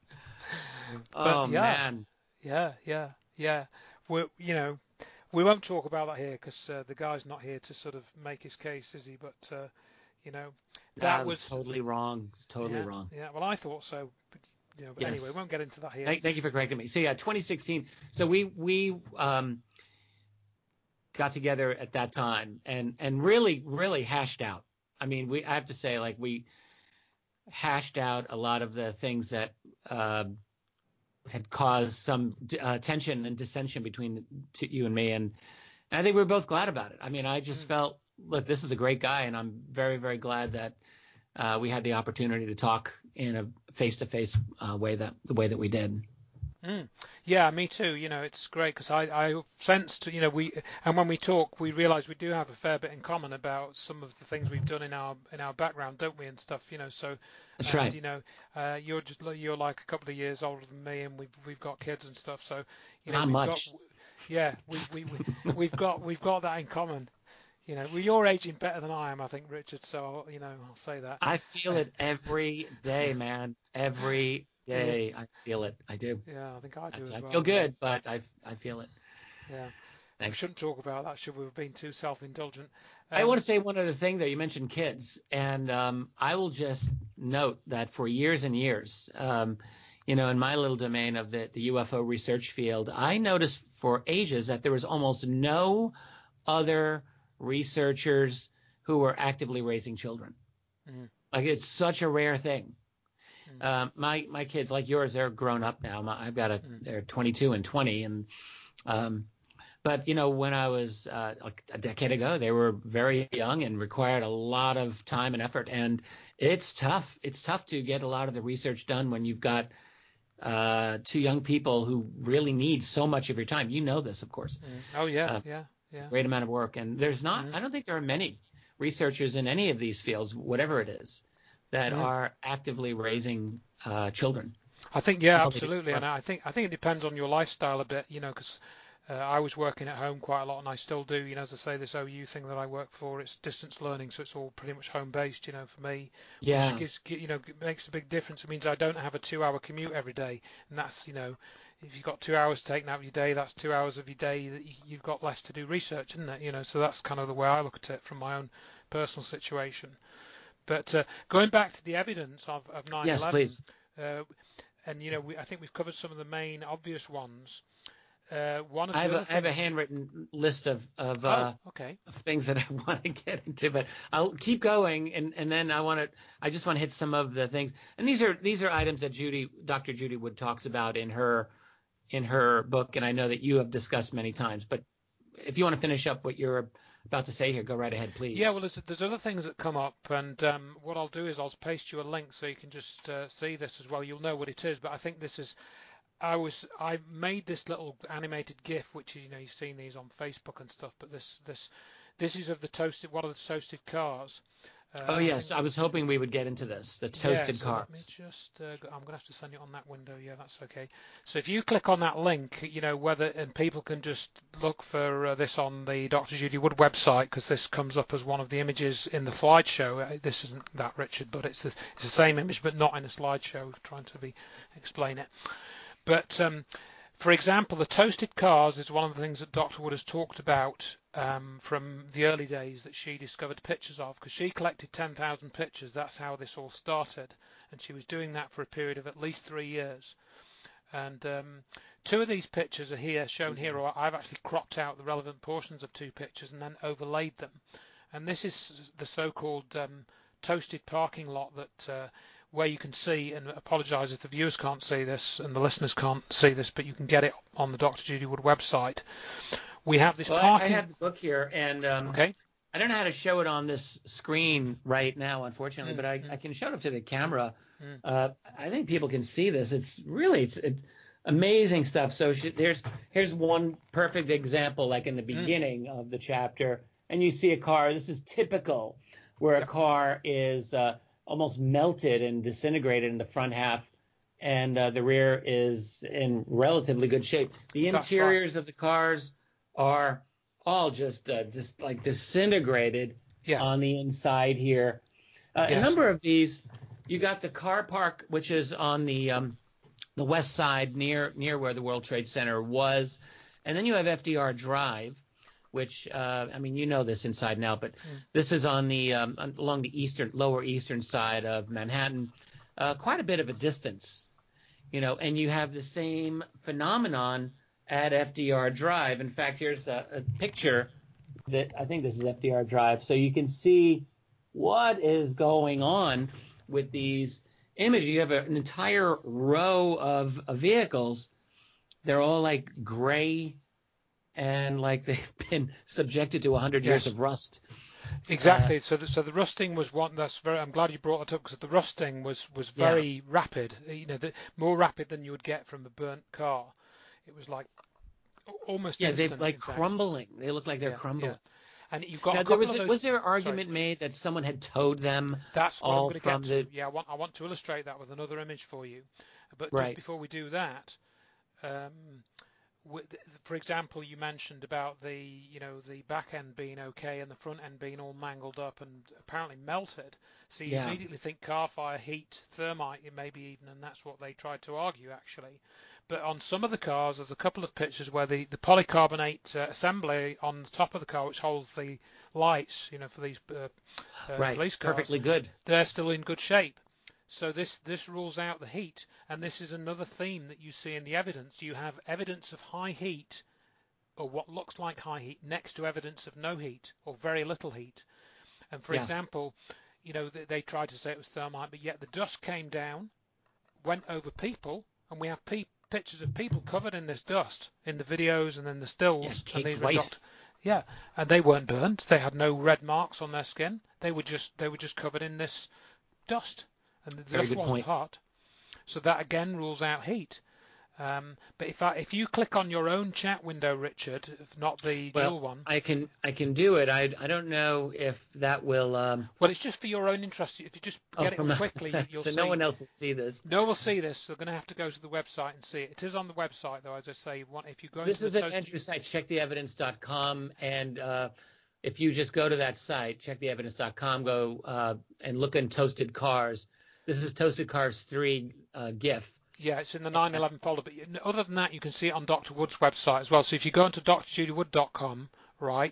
but oh yeah, man. Yeah, yeah, yeah. We, you know. We won't talk about that here because uh, the guy's not here to sort of make his case, is he? But uh, you know, that no, was, was totally wrong. It's totally yeah, wrong. Yeah, well, I thought so. But, you know, but yes. Anyway, we won't get into that here. Thank, thank you for correcting me. So yeah, twenty sixteen. So we we um, got together at that time and and really really hashed out. I mean, we I have to say, like we hashed out a lot of the things that. Uh, had caused some uh, tension and dissension between t- you and me. And, and I think we were both glad about it. I mean, I just mm. felt, look, this is a great guy, and I'm very, very glad that uh, we had the opportunity to talk in a face-to-face uh, way that the way that we did. Mm. Yeah, me too. You know, it's great because I, I sensed, you know, we and when we talk, we realise we do have a fair bit in common about some of the things we've done in our in our background, don't we, and stuff. You know, so that's and, right. You know, uh, you're just you're like a couple of years older than me, and we've we've got kids and stuff. So you know, not we've much. Got, yeah, we we, we we've got we've got that in common. You know, well, you're aging better than I am, I think, Richard. So you know, I'll say that. I feel it every day, man. Every day, I feel it. I do. Yeah, I think I do I, as I well. I feel good, but I I feel it. Yeah. Thanks. We shouldn't talk about that, should we? We've been too self-indulgent. Um, I want to say one other thing, though. You mentioned kids, and um, I will just note that for years and years, um, you know, in my little domain of the, the U F O research field, I noticed for ages that there was almost no other researchers who were actively raising children. Mm-hmm. Like, it's such a rare thing. Mm-hmm. Um, my my kids, like yours, they're grown up now. My, I've got a mm-hmm. they're twenty-two and twenty, and um, but you know, when I was uh, like a decade ago, they were very young and required a lot of time and effort, and it's tough. It's tough to get a lot of the research done when you've got uh, two young people who really need so much of your time. You know this, of course. Mm-hmm. Oh yeah, uh, yeah, yeah. It's a great amount of work, and there's not. Mm-hmm. I don't think there are many researchers in any of these fields, whatever it is, that mm-hmm. are actively raising uh, children. I think, yeah, absolutely, and I think I think it depends on your lifestyle a bit, you know, because uh, I was working at home quite a lot, and I still do. You know, as I say, this O U thing that I work for, it's distance learning, so it's all pretty much home based, you know, for me. Yeah. Which gives, you know, makes a big difference. It means I don't have a two-hour commute every day, and that's, you know, if you've got two hours taken out of your day, that's two hours of your day that you've got less to do research, isn't it? You know, so that's kind of the way I look at it from my own personal situation. But uh, going back to the evidence of, of nine eleven, yes, please. Uh, and you know, we, I think we've covered some of the main obvious ones. Uh, one of I the have other a, I have a things. handwritten list of of, Oh, uh, okay. of things that I want to get into, but I'll keep going, and, and then I want to I just want to hit some of the things. And these are these are items that Judy, Doctor Judy Wood talks about in her in her book, and I know that you have discussed many times. But if you want to finish up what you're about to say here, go right ahead, Yeah, please. well, there's, there's other things that come up, and um, what I'll do is I'll paste you a link so you can just uh, see this as well. You'll know what it is, but I think this is. I was I made this little animated GIF, which is, you know, you've seen these on Facebook and stuff, but this this this is of the toasted one of the toasted cars. Uh, Oh I yes, think. I was hoping we would get into this, the Yeah, toasted so let me cars. just, uh, go, I'm going to have to send you on that window. Yeah, that's okay. So if you click on that link, you know, whether, and people can just look for uh, this on the Doctor Judy Wood website, because this comes up as one of the images in the slideshow. Uh, This isn't that, Richard, but it's the, it's the same image, but not in a slideshow, trying to be explain it. But um, for example, the toasted cars is one of the things that Doctor Wood has talked about um, from the early days that she discovered pictures of, because she collected ten thousand pictures. That's how this all started, and she was doing that for a period of at least three years. And um, two of these pictures are here, shown here, or I've actually cropped out the relevant portions of two pictures and then overlaid them. And this is the so-called um, toasted parking lot that uh, where you can see, and apologise if the viewers can't see this and the listeners can't see this, but you can get it on the Doctor Judy Wood website. We have this Well, I, I parking. have the book here, and um, Okay. I don't know how to show it on this screen right now, unfortunately, Mm, but I, I mm, can show it up to the camera. mm, Uh, I think people can see this. It's really it's, it's amazing stuff. So sh- there's here's one perfect example, like in the mm. beginning of the chapter, and you see a car. This is typical, where a Yep. car is uh, almost melted and disintegrated in the front half, and uh, the rear is in relatively good shape. The That's right. interiors of the cars are all just uh, just like disintegrated Yeah. on the inside here. Uh, a Yes. number of these, you got the car park, which is on the um, the west side near near where the World Trade Center was, and then you have F D R Drive, which uh, I mean you know this inside and out, but Mm. this is on the um, along the eastern lower eastern side of Manhattan, uh, quite a bit of a distance, you know, and you have the same phenomenon at F D R Drive. In fact, here's a, a picture that I think this is F D R Drive, so you can see what is going on with these images. You have a, an entire row of, of vehicles. They're all like gray and like they've been subjected to one hundred years Yes. of rust. Uh, Exactly. So, the, so the rusting was one. That's very. I'm glad you brought it up, because the rusting was was yeah, very rapid. You know, the, more rapid than you would get from a burnt car. It was like almost yeah, they've instant, like in fact. crumbling. They look like they're Yeah, yeah. crumbling. And you've got a Now there couple was of those. was there an Sorry. argument made that someone had towed them That's what I'm all going to get from to. the Yeah, I want I want to illustrate that with another image for you. But just right? before we do that, um, for example, you mentioned about the, you know, the back end being okay and the front end being all mangled up and apparently melted. So you Yeah, immediately think car fire, heat, thermite, maybe even, and that's what they tried to argue actually. But on some of the cars, there's a couple of pictures where the, the polycarbonate uh, assembly on the top of the car, which holds the lights, you know, for these uh, uh, right. police cars, Perfectly good. they're still in good shape. So this, this rules out the heat, and this is another theme that you see in the evidence. You have evidence of high heat, or what looks like high heat, next to evidence of no heat, or very little heat. And for Yeah. example, you know, they, they tried to say it was thermite, but yet the dust came down, went over people, and we have pe pictures of people covered in this dust in the videos and in the Yeah, stills, and caked these were white. doctor. Yeah, and they weren't burned. They had no red marks on their skin. They were just they were just covered in this dust, and the Very dust good wasn't point. hot. So that again rules out heat. Um, but if I, if you click on your own chat window, Richard, if not the Well, dual one, I can I can do it. I I don't know if that will um well, it's just for your own interest. If you just oh get it from up quickly, you, you'll so no see. one else will see this. No one will see this. So they're going to have to go to the website and see it. It is on the website, though, as I say. If you go into This the is at toast, Andrew's site, check the evidence dot com, and uh, if you just go to that site, check the evidence dot com, go uh, and look in Toasted Cars. This is Toasted Cars three uh, GIF. yeah, it's in the nine eleven folder. But other than that, you can see it on Doctor Wood's website as well. So if you go into dr judy wood dot com, right,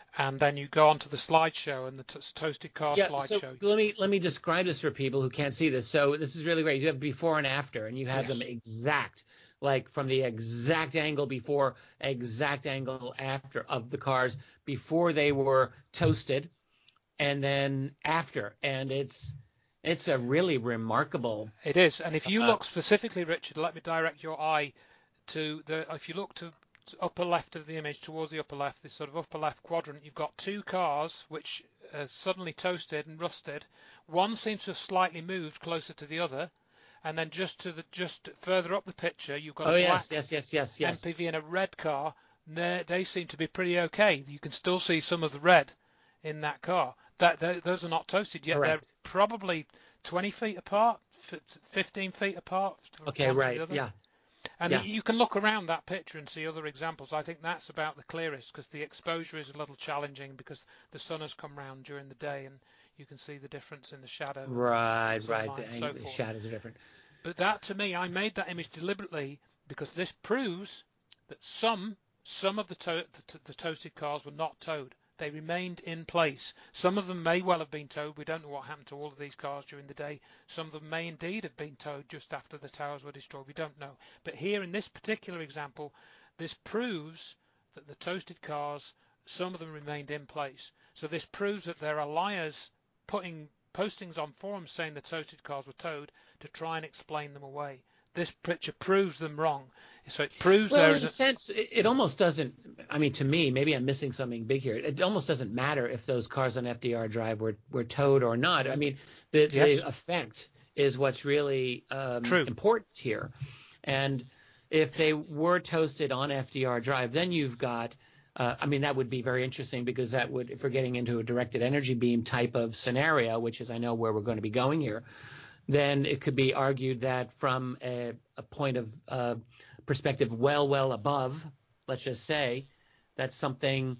and then you go onto the slideshow and the t- toasted car Yeah, so slideshow. let me let me describe this for people who can't see this. So this is really great. You have before and after, and you have Yes. them exact, like from the exact angle before, exact angle after of the cars before they were toasted, and then after. And it's it's a really remarkable. It is, and if you Uh, look specifically, Richard, let me direct your eye to the. If you look to upper left of the image, towards the upper left, this sort of upper left quadrant, you've got two cars which are suddenly toasted and rusted. One seems to have slightly moved closer to the other, and then just to the just further up the picture, you've got oh a yes, black yes, yes, yes, yes. M P V and a red car. They they seem to be pretty okay. You can still see some of the red in that car. That those are not toasted yet. They're Correct. probably twenty feet apart, fifteen feet apart from Okay, one to the right. other. Yeah, And yeah. you can look around that picture and see other examples. I think that's about the clearest because the exposure is a little challenging because the sun has come round during the day and you can see the difference in the shadow. Right, Sun right. line The, and so ang- the forth. shadows are different. But that, to me, I made that image deliberately because this proves that some some of the, to the, the toasted cars were not towed. They remained in place. Some of them may well have been towed. We don't know what happened to all of these cars during the day. Some of them may indeed have been towed just after the towers were destroyed. We don't know. But here in this particular example, this proves that the toasted cars, some of them remained in place. So this proves that there are liars putting postings on forums saying the toasted cars were towed to try and explain them away. This picture proves them wrong. So it proves Well, there in is a a sense, it, it almost doesn't. I mean, to me, maybe I'm missing something big here. It almost doesn't matter if those cars on F D R Drive were, were towed or not. I mean, the yes, the effect is what's really um, true. important here. And if they were toasted on F D R Drive, then you've got. Uh, I mean, that would be very interesting because that would, if we're getting into a directed energy beam type of scenario, which is I know where we're going to be going here, then it could be argued that from a, a point of uh, perspective well, well above, let's just say, that's something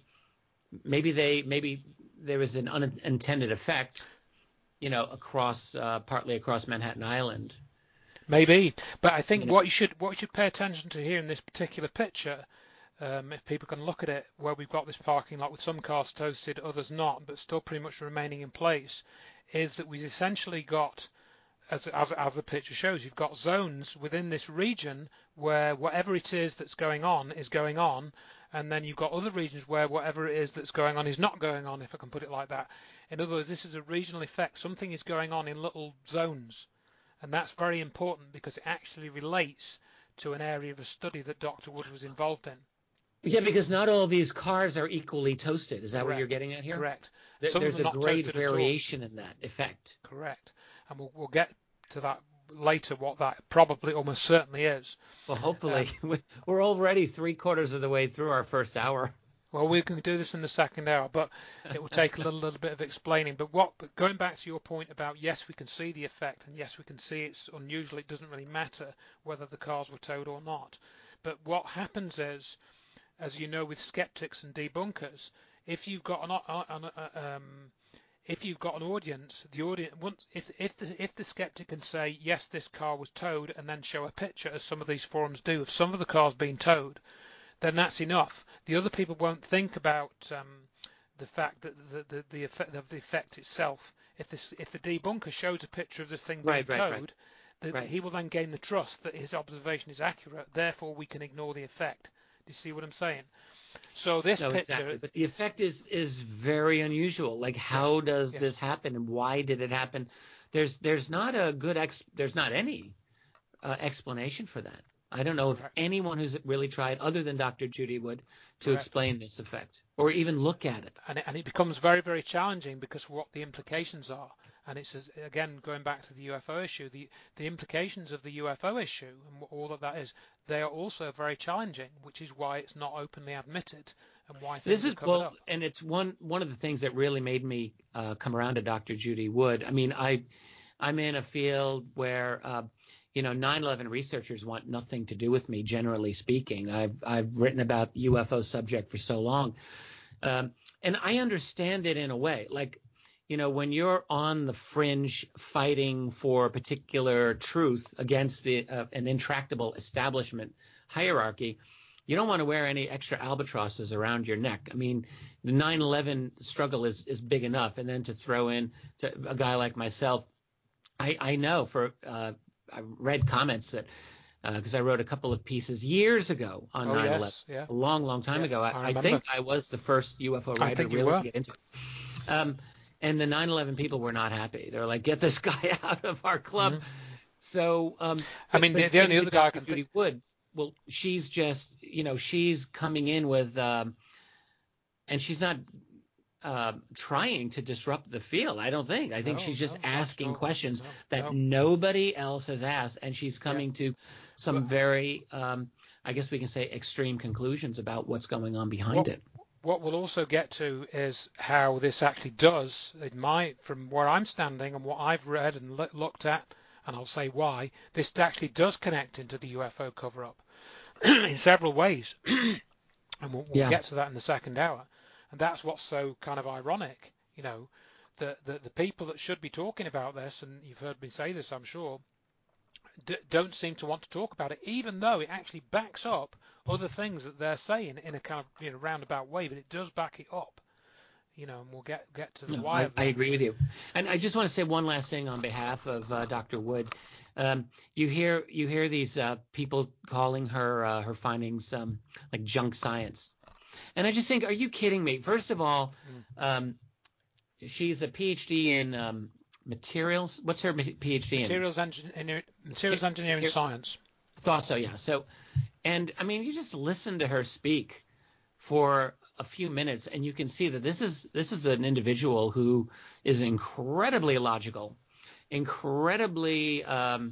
maybe they maybe there was an unintended effect, you know, across uh, partly across Manhattan Island. Maybe, but I You think know, what you should what you should pay attention to here in this particular picture, um, if people can look at it, where we've got this parking lot with some cars toasted, others not, but still pretty much remaining in place, is that we've essentially got, as as as the picture shows, you've got zones within this region where whatever it is that's going on is going on, and then you've got other regions where whatever it is that's going on is not going on, if I can put it like that. In other words, this is a regional effect. Something is going on in little zones. And that's very important because it actually relates to an area of a study that Doctor Wood was involved in. yeah, because not all of these cars are equally toasted. Is that what you're Correct. getting at here? Correct. There, Some of there's them a not great toasted at all. variation in that effect. Correct. And we'll, we'll get to that later, what that probably almost certainly is. Well, hopefully, Um, we're already three quarters of the way through our first hour. Well, we can do this in the second hour, but it will take a little, little bit of explaining. But what, but going back to your point about yes, we can see the effect, and yes, we can see it's unusual. It doesn't really matter whether the cars were towed or not. But what happens is, as you know, with skeptics and debunkers, if you've got an, an, an um, if you've got an audience, the audience, once, if if the if the skeptic can say yes, this car was towed, and then show a picture, as some of these forums do, of some of the cars being towed, then that's enough. The other people won't think about um, the fact that the, the, the effect of the effect itself. If this, if the debunker shows a picture of this thing being Right, right, right, towed, the, right. he will then gain the trust that his observation is accurate. Therefore, we can ignore the effect. Do you see what I'm saying? So this No, picture, exactly. But the effect is is very unusual. Like, yes, how does yes, this happen, and why did it happen? There's there's not a good ex. There's not any uh, explanation for that. I don't know of correct, anyone who's really tried, other than Doctor Judy Wood, to correct. explain this effect or even look at it. And it, and it becomes very, very challenging because of what the implications are. And it's, again, going back to the U F O issue, the, the implications of the U F O issue and all that that is, they are also very challenging, which is why it's not openly admitted and why This things are is covered well, up. and it's one one of the things that really made me uh, come around to Doctor Judy Wood. I mean, I I'm in a field where uh, you know nine eleven researchers want nothing to do with me, generally speaking. I've I've written about U F O subject for so long, um, and I understand it in a way. Like, you know, when you're on the fringe fighting for a particular truth against the uh, an intractable establishment hierarchy, you don't want to wear any extra albatrosses around your neck. I mean, the nine eleven struggle is, is big enough. And then to throw in to a guy like myself, I, I know for uh, I read comments that because uh, I wrote a couple of pieces years ago on oh, nine eleven, yes, yeah. a long, long time yeah, ago. I, I, I think I was the first U F O I writer think you really were. to get into it. Um, and the nine eleven people were not happy. They're like, get this guy out of our club. Mm-hmm. So, um, I but, mean, but the, the only getting to other guy I Doctor can Judy think. Wood, well, she's just, you know, she's coming in with, um, and she's not uh, trying to disrupt the field. I don't think. I think No, she's just no, asking questions no, that no. nobody else has asked, and she's Yeah. coming to some But, very, um, I guess we can say, extreme conclusions about what's going on behind what, it. What we'll also get to is how this actually does, in my, from where I'm standing and what I've read and l- looked at, and I'll say why, this actually does connect into the U F O cover-up in several ways. And we'll, we'll Yeah. get to that in the second hour. And that's what's so kind of ironic, you know, that the, the people that should be talking about this, and you've heard me say this, I'm sure, d- don't seem to want to talk about it, even though it actually backs up other things that they're saying in a kind of, you know, roundabout way, but it does back it up, you know, and we'll get get to the No, why I, of that. I agree with you. And I just want to say one last thing on behalf of uh, Doctor Wood. Um, you hear you hear these uh, people calling her uh, her findings um, like junk science, and I just think, are you kidding me? First of all, Mm. um, she's a PhD in um, materials. What's her PhD in? Materials engineering, materials engineering Here, science. thought so, yeah. So, and I mean, you just listen to her speak for a few minutes, and you can see that this is this is an individual who is incredibly logical, incredibly um,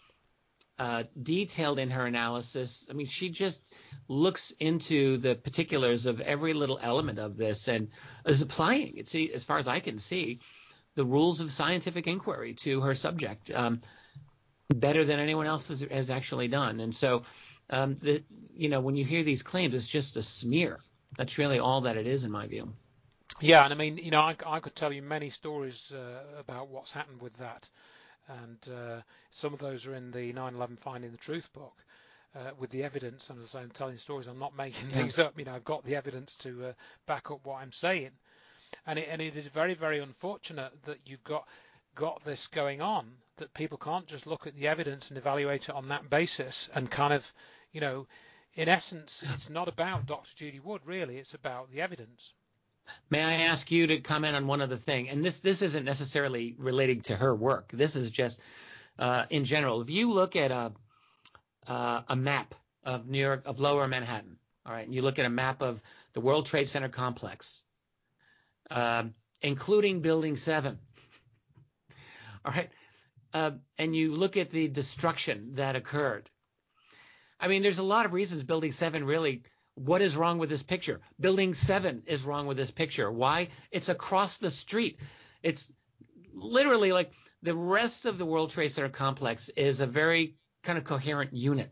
uh, detailed in her analysis. I mean, she just looks into the particulars of every little element of this and is applying it. See, as far as I can see, the rules of scientific inquiry to her subject um, better than anyone else has, has actually done. And so, um, the, you know, when you hear these claims, it's just a smear. That's really all that it is, in my view. Yeah, and I mean, you know, I, I could tell you many stories uh, about what's happened with that, and uh, some of those are in the nine eleven Finding the Truth book. Uh, with the evidence, and as I'm telling stories, I'm not making Yeah. things up. You know, I've got the evidence to uh, back up what I'm saying, and it, and it is very, very unfortunate that you've got got this going on. That people can't just look at the evidence and evaluate it on that basis, and kind of, you know, in essence, it's not about Doctor Judy Wood really. It's about the evidence. May I ask you to comment on one other thing? And this this isn't necessarily relating to her work. This is just uh, in general. If you look at a uh, a map of New York, of Lower Manhattan, all right, and you look at a map of the World Trade Center complex, um, including Building Seven, all right, uh, and you look at the destruction that occurred. I mean, there's a lot of reasons Building Seven really. What is wrong with this picture? Building seven is wrong with this picture. Why? It's across the street. It's literally like the rest of the World Trade Center complex is a very kind of coherent unit,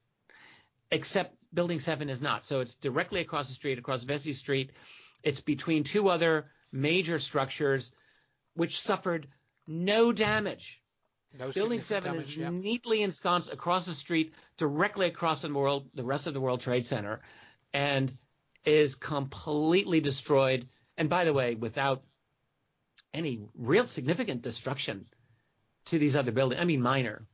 except Building seven is not. So it's directly across the street, across Vesey Street. It's between two other major structures which suffered no damage. No Building seven damage, is yeah. neatly ensconced across the street, directly across the world, the rest of the World Trade Center, and is completely destroyed. And by the way, without any real significant destruction to these other buildings. I mean, minor.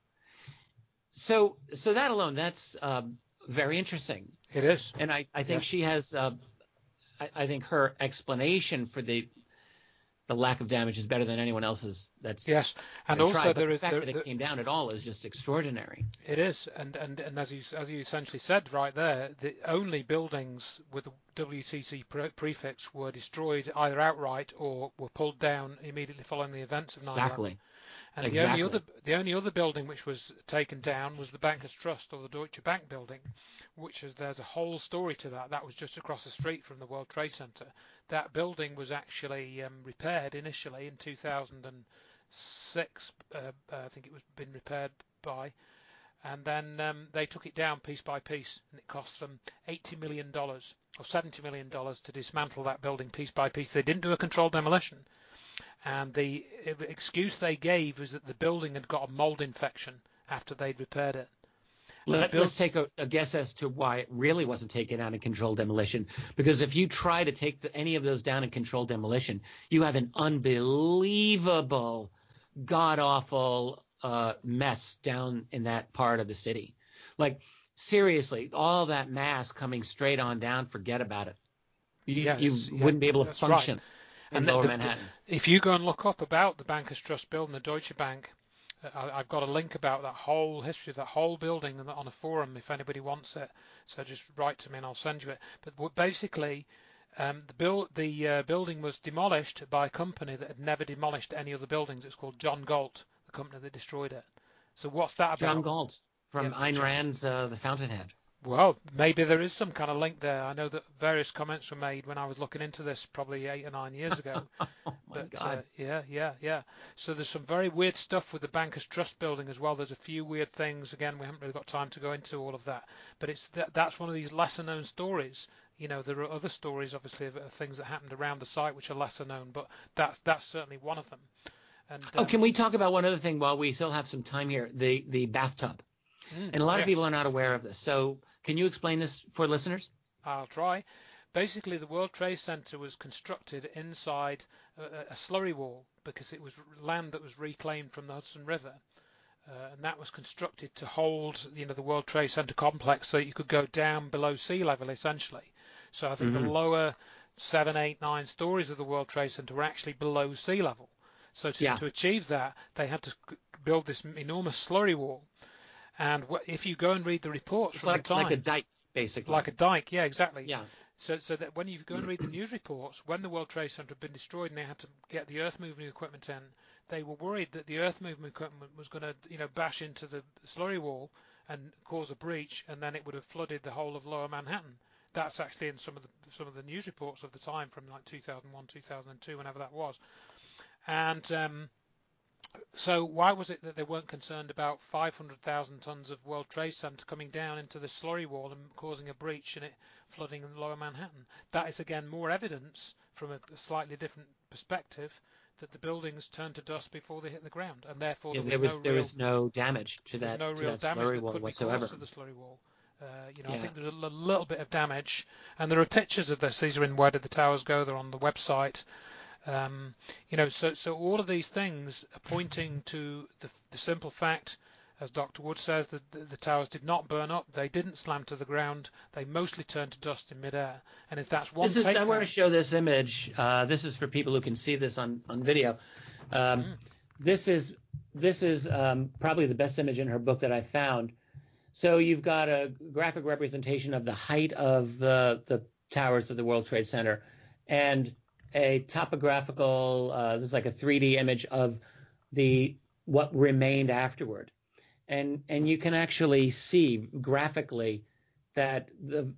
So, so that alone, that's um, very interesting. It is. And I, I think Yes. she has. Uh, I, I think her explanation for the the lack of damage is better than anyone else's. That's yes, and been also tried. But there the is fact there, that it there, came down at all is just extraordinary. it is, and, and and as you as you essentially said right there, the only buildings with the W T C pre- prefix were destroyed either outright or were pulled down immediately following the events of nine eleven. Exactly. And the only Exactly. other the only other building which was taken down was the Bankers Trust or the Deutsche Bank building, which is there's a whole story to that. That was just across the street from the World Trade Center. That building was actually um, repaired initially in two thousand six. Uh, I think it was been repaired by, and then um, they took it down piece by piece, and it cost them eighty million dollars or seventy million dollars to dismantle that building piece by piece. They didn't do a controlled demolition. And the excuse they gave was that the building had got a mold infection after they'd repaired it. Let, build... Let's take a, a guess as to why it really wasn't taken down in controlled demolition. Because if you try to take the, any of those down in controlled demolition, you have an unbelievable, god-awful uh, mess down in that part of the city. Like, seriously, all that mass coming straight on down, forget about it. You, yeah, you yeah, wouldn't be able to function right. in and Lower the, Manhattan. The, if you go and look up about the Bankers Trust building, the Deutsche Bank, uh, I've got a link about that whole history of that whole building on a forum if anybody wants it. So just write to me and I'll send you it. But basically, um, the, build, the uh, building was demolished by a company that had never demolished any other buildings. It's called John Galt, the company that destroyed it. So what's that about? John Galt from yeah, Ayn Rand's uh, The Fountainhead. Well, maybe there is some kind of link there. I know that various comments were made when I was looking into this probably eight or nine years ago. oh my but God. Uh, yeah, yeah, yeah. So there's some very weird stuff with the Bankers Trust building as well. There's a few weird things. Again, we haven't really got time to go into all of that. But it's that, that's one of these lesser known stories. You know, there are other stories, obviously, of, of things that happened around the site which are lesser known, but that's that's certainly one of them. And, oh, um, can we talk about one other thing while we still have some time here? The the bathtub. Mm, and a lot yes. of people are not aware of this. So can you explain this for listeners? I'll try. Basically, the World Trade Center was constructed inside a, a slurry wall because it was land that was reclaimed from the Hudson River. Uh, and that was constructed to hold, you know, the World Trade Center complex so you could go down below sea level, essentially. So I think mm-hmm. the lower seven, eight, nine stories of the World Trade Center were actually below sea level. So to, yeah. to achieve that, they had to build this enormous slurry wall. And if you go and read the reports it's from like, the time, like a dike, basically. Like a dike, yeah, exactly. Yeah. So, so that when you go and read the news reports, when the World Trade Center had been destroyed and they had to get the earth moving equipment in, they were worried that the earth moving equipment was going to, you know, bash into the slurry wall and cause a breach, and then it would have flooded the whole of Lower Manhattan. That's actually in some of the some of the news reports of the time from like two thousand one, two thousand two, whenever that was. And um, so why was it that they weren't concerned about five hundred thousand tons of World Trade Center coming down into the slurry wall and causing a breach and it flooding in Lower Manhattan? That is again more evidence from a, a slightly different perspective that the buildings turned to dust before they hit the ground, and therefore yeah, there was, there was no there real, was no damage to that no to real that damage slurry that wall could whatsoever. be caused to the slurry wall. Uh, you know, yeah. I think there's a, a little bit of damage, and there are pictures of this. These are in Where Did the Towers Go? They're on the website. Um, you know, so so all of these things are pointing to the, the simple fact, as Doctor Wood says, that the, the towers did not burn up. They didn't slam to the ground. They mostly turned to dust in midair. And if that's one this is, take I want to show this image. Uh, this is for people who can see this on on video. Um, mm. This is this is um, probably the best image in her book that I found. So you've got a graphic representation of the height of the the towers of the World Trade Center, and a topographical, uh, this is like a three D image of the what remained afterward, and and you can actually see graphically that the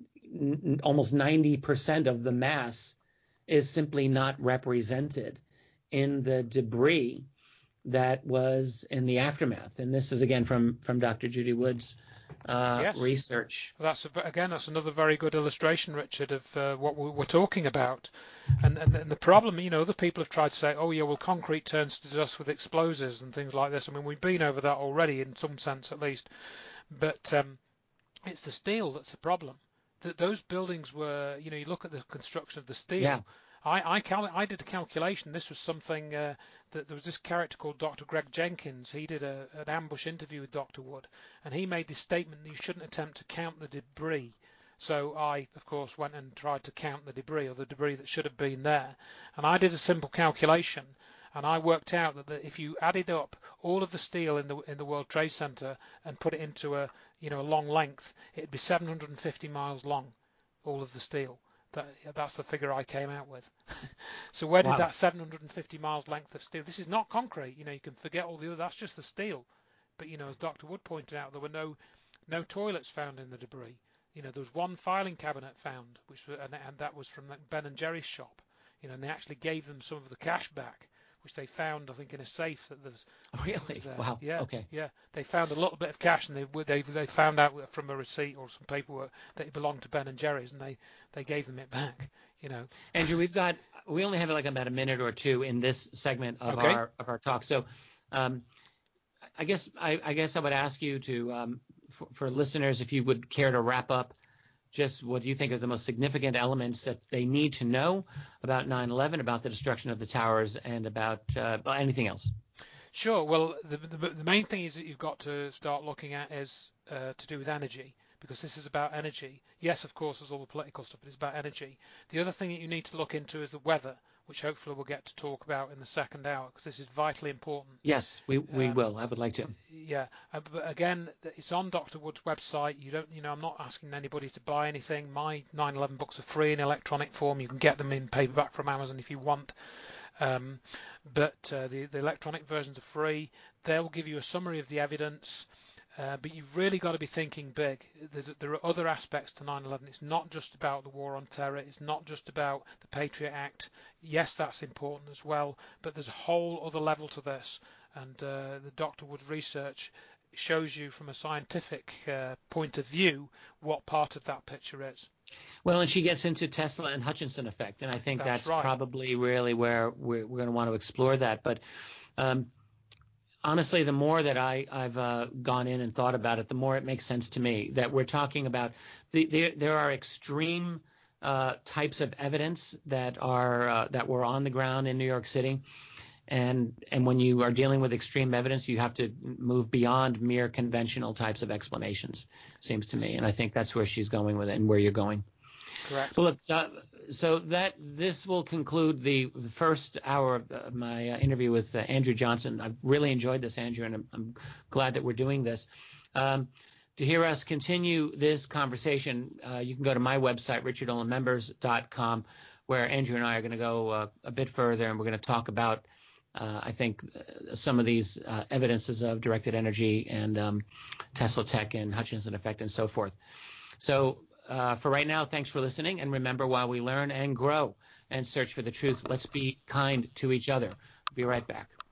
n- almost ninety percent of the mass is simply not represented in the debris that was in the aftermath. And this is again from from Doctor Judy Wood's uh, yes. research. Well, that's a, again, that's another very good illustration, Richard, of uh, what we we're talking about. And, and and the problem, you know, other people have tried to say, oh yeah, well, concrete turns to dust with explosives and things like this. I mean, we've been over that already in some sense, at least. But um, it's the steel that's the problem. That those buildings were, you know, you look at the construction of the steel. Yeah. I I, cal- I did a calculation. This was something uh, that there was this character called Doctor Greg Jenkins. He did a, an ambush interview with Doctor Wood, and he made this statement that you shouldn't attempt to count the debris. So I, of course, went and tried to count the debris, or the debris that should have been there. And I did a simple calculation, and I worked out that the, if you added up all of the steel in the in the World Trade Center and put it into a you know a long length, it'd be seven hundred fifty miles long, all of the steel. That, that's the figure I came out with. So where did Wow. that seven hundred fifty miles length of steel? This is not concrete. You know, you can forget all the other. That's just the steel. But you know, as Doctor Wood pointed out, there were no no toilets found in the debris. You know, there was one filing cabinet found, which and, and that was from Ben and Jerry's shop. You know, and they actually gave them some of the cash back, which they found, I think, in a safe that there's. Really? Was, uh, wow. Yeah. Okay. Yeah. They found a little bit of cash, and they they they found out from a receipt or some paperwork that it belonged to Ben and Jerry's, and they they gave them it back. You know. Andrew, we've got we only have like about a minute or two in this segment of Okay. our of our talk. So, um, I guess I, I guess I would ask you to um, for, for listeners, if you would care to wrap up just what do you think are the most significant elements that they need to know about nine eleven, about the destruction of the towers, and about uh, anything else? Sure. Well, the, the, the main thing is that you've got to start looking at is uh, to do with energy, because this is about energy. Yes, of course, there's all the political stuff, but it's about energy. The other thing that you need to look into is the weather, which hopefully we'll get to talk about in the second hour, because this is vitally important. Yes, we, we um, will. I would like to. Yeah, uh, but again, it's on Doctor Wood's website. You don't, you know, I'm not asking anybody to buy anything. My nine eleven books are free in electronic form. You can get them in paperback from Amazon if you want. Um, but uh, the, the electronic versions are free. They'll give you a summary of the evidence. Uh, but you've really got to be thinking big. There's, there are other aspects to nine eleven. It's not just about the war on terror. It's not just about the Patriot Act. Yes, that's important as well. But there's a whole other level to this. And uh, the Doctor Wood research shows you from a scientific uh, point of view what part of that picture is. Well, and she gets into Tesla and Hutchinson effect, and I think that's, that's right. probably really where we're, we're going to want to explore that. But um, honestly, the more that I, I've uh, gone in and thought about it, the more it makes sense to me that we're talking about the, there, there are extreme uh, types of evidence that are uh, that were on the ground in New York City. And and when you are dealing with extreme evidence, you have to move beyond mere conventional types of explanations, seems to me. And I think that's where she's going with it and where you're going. Correct. Well, look, uh, so that this will conclude the first hour of uh, my uh, interview with uh, Andrew Johnson. I've really enjoyed this, Andrew, and I'm, I'm glad that we're doing this. Um, to hear us continue this conversation, uh, you can go to my website, richard olin members dot com, where Andrew and I are going to go uh, a bit further, and we're going to talk about Uh, I think uh, some of these uh, evidences of directed energy and um, Tesla Tech and Hutchinson effect and so forth. So uh, for right now, thanks for listening. And remember, while we learn and grow and search for the truth, let's be kind to each other. Be right back.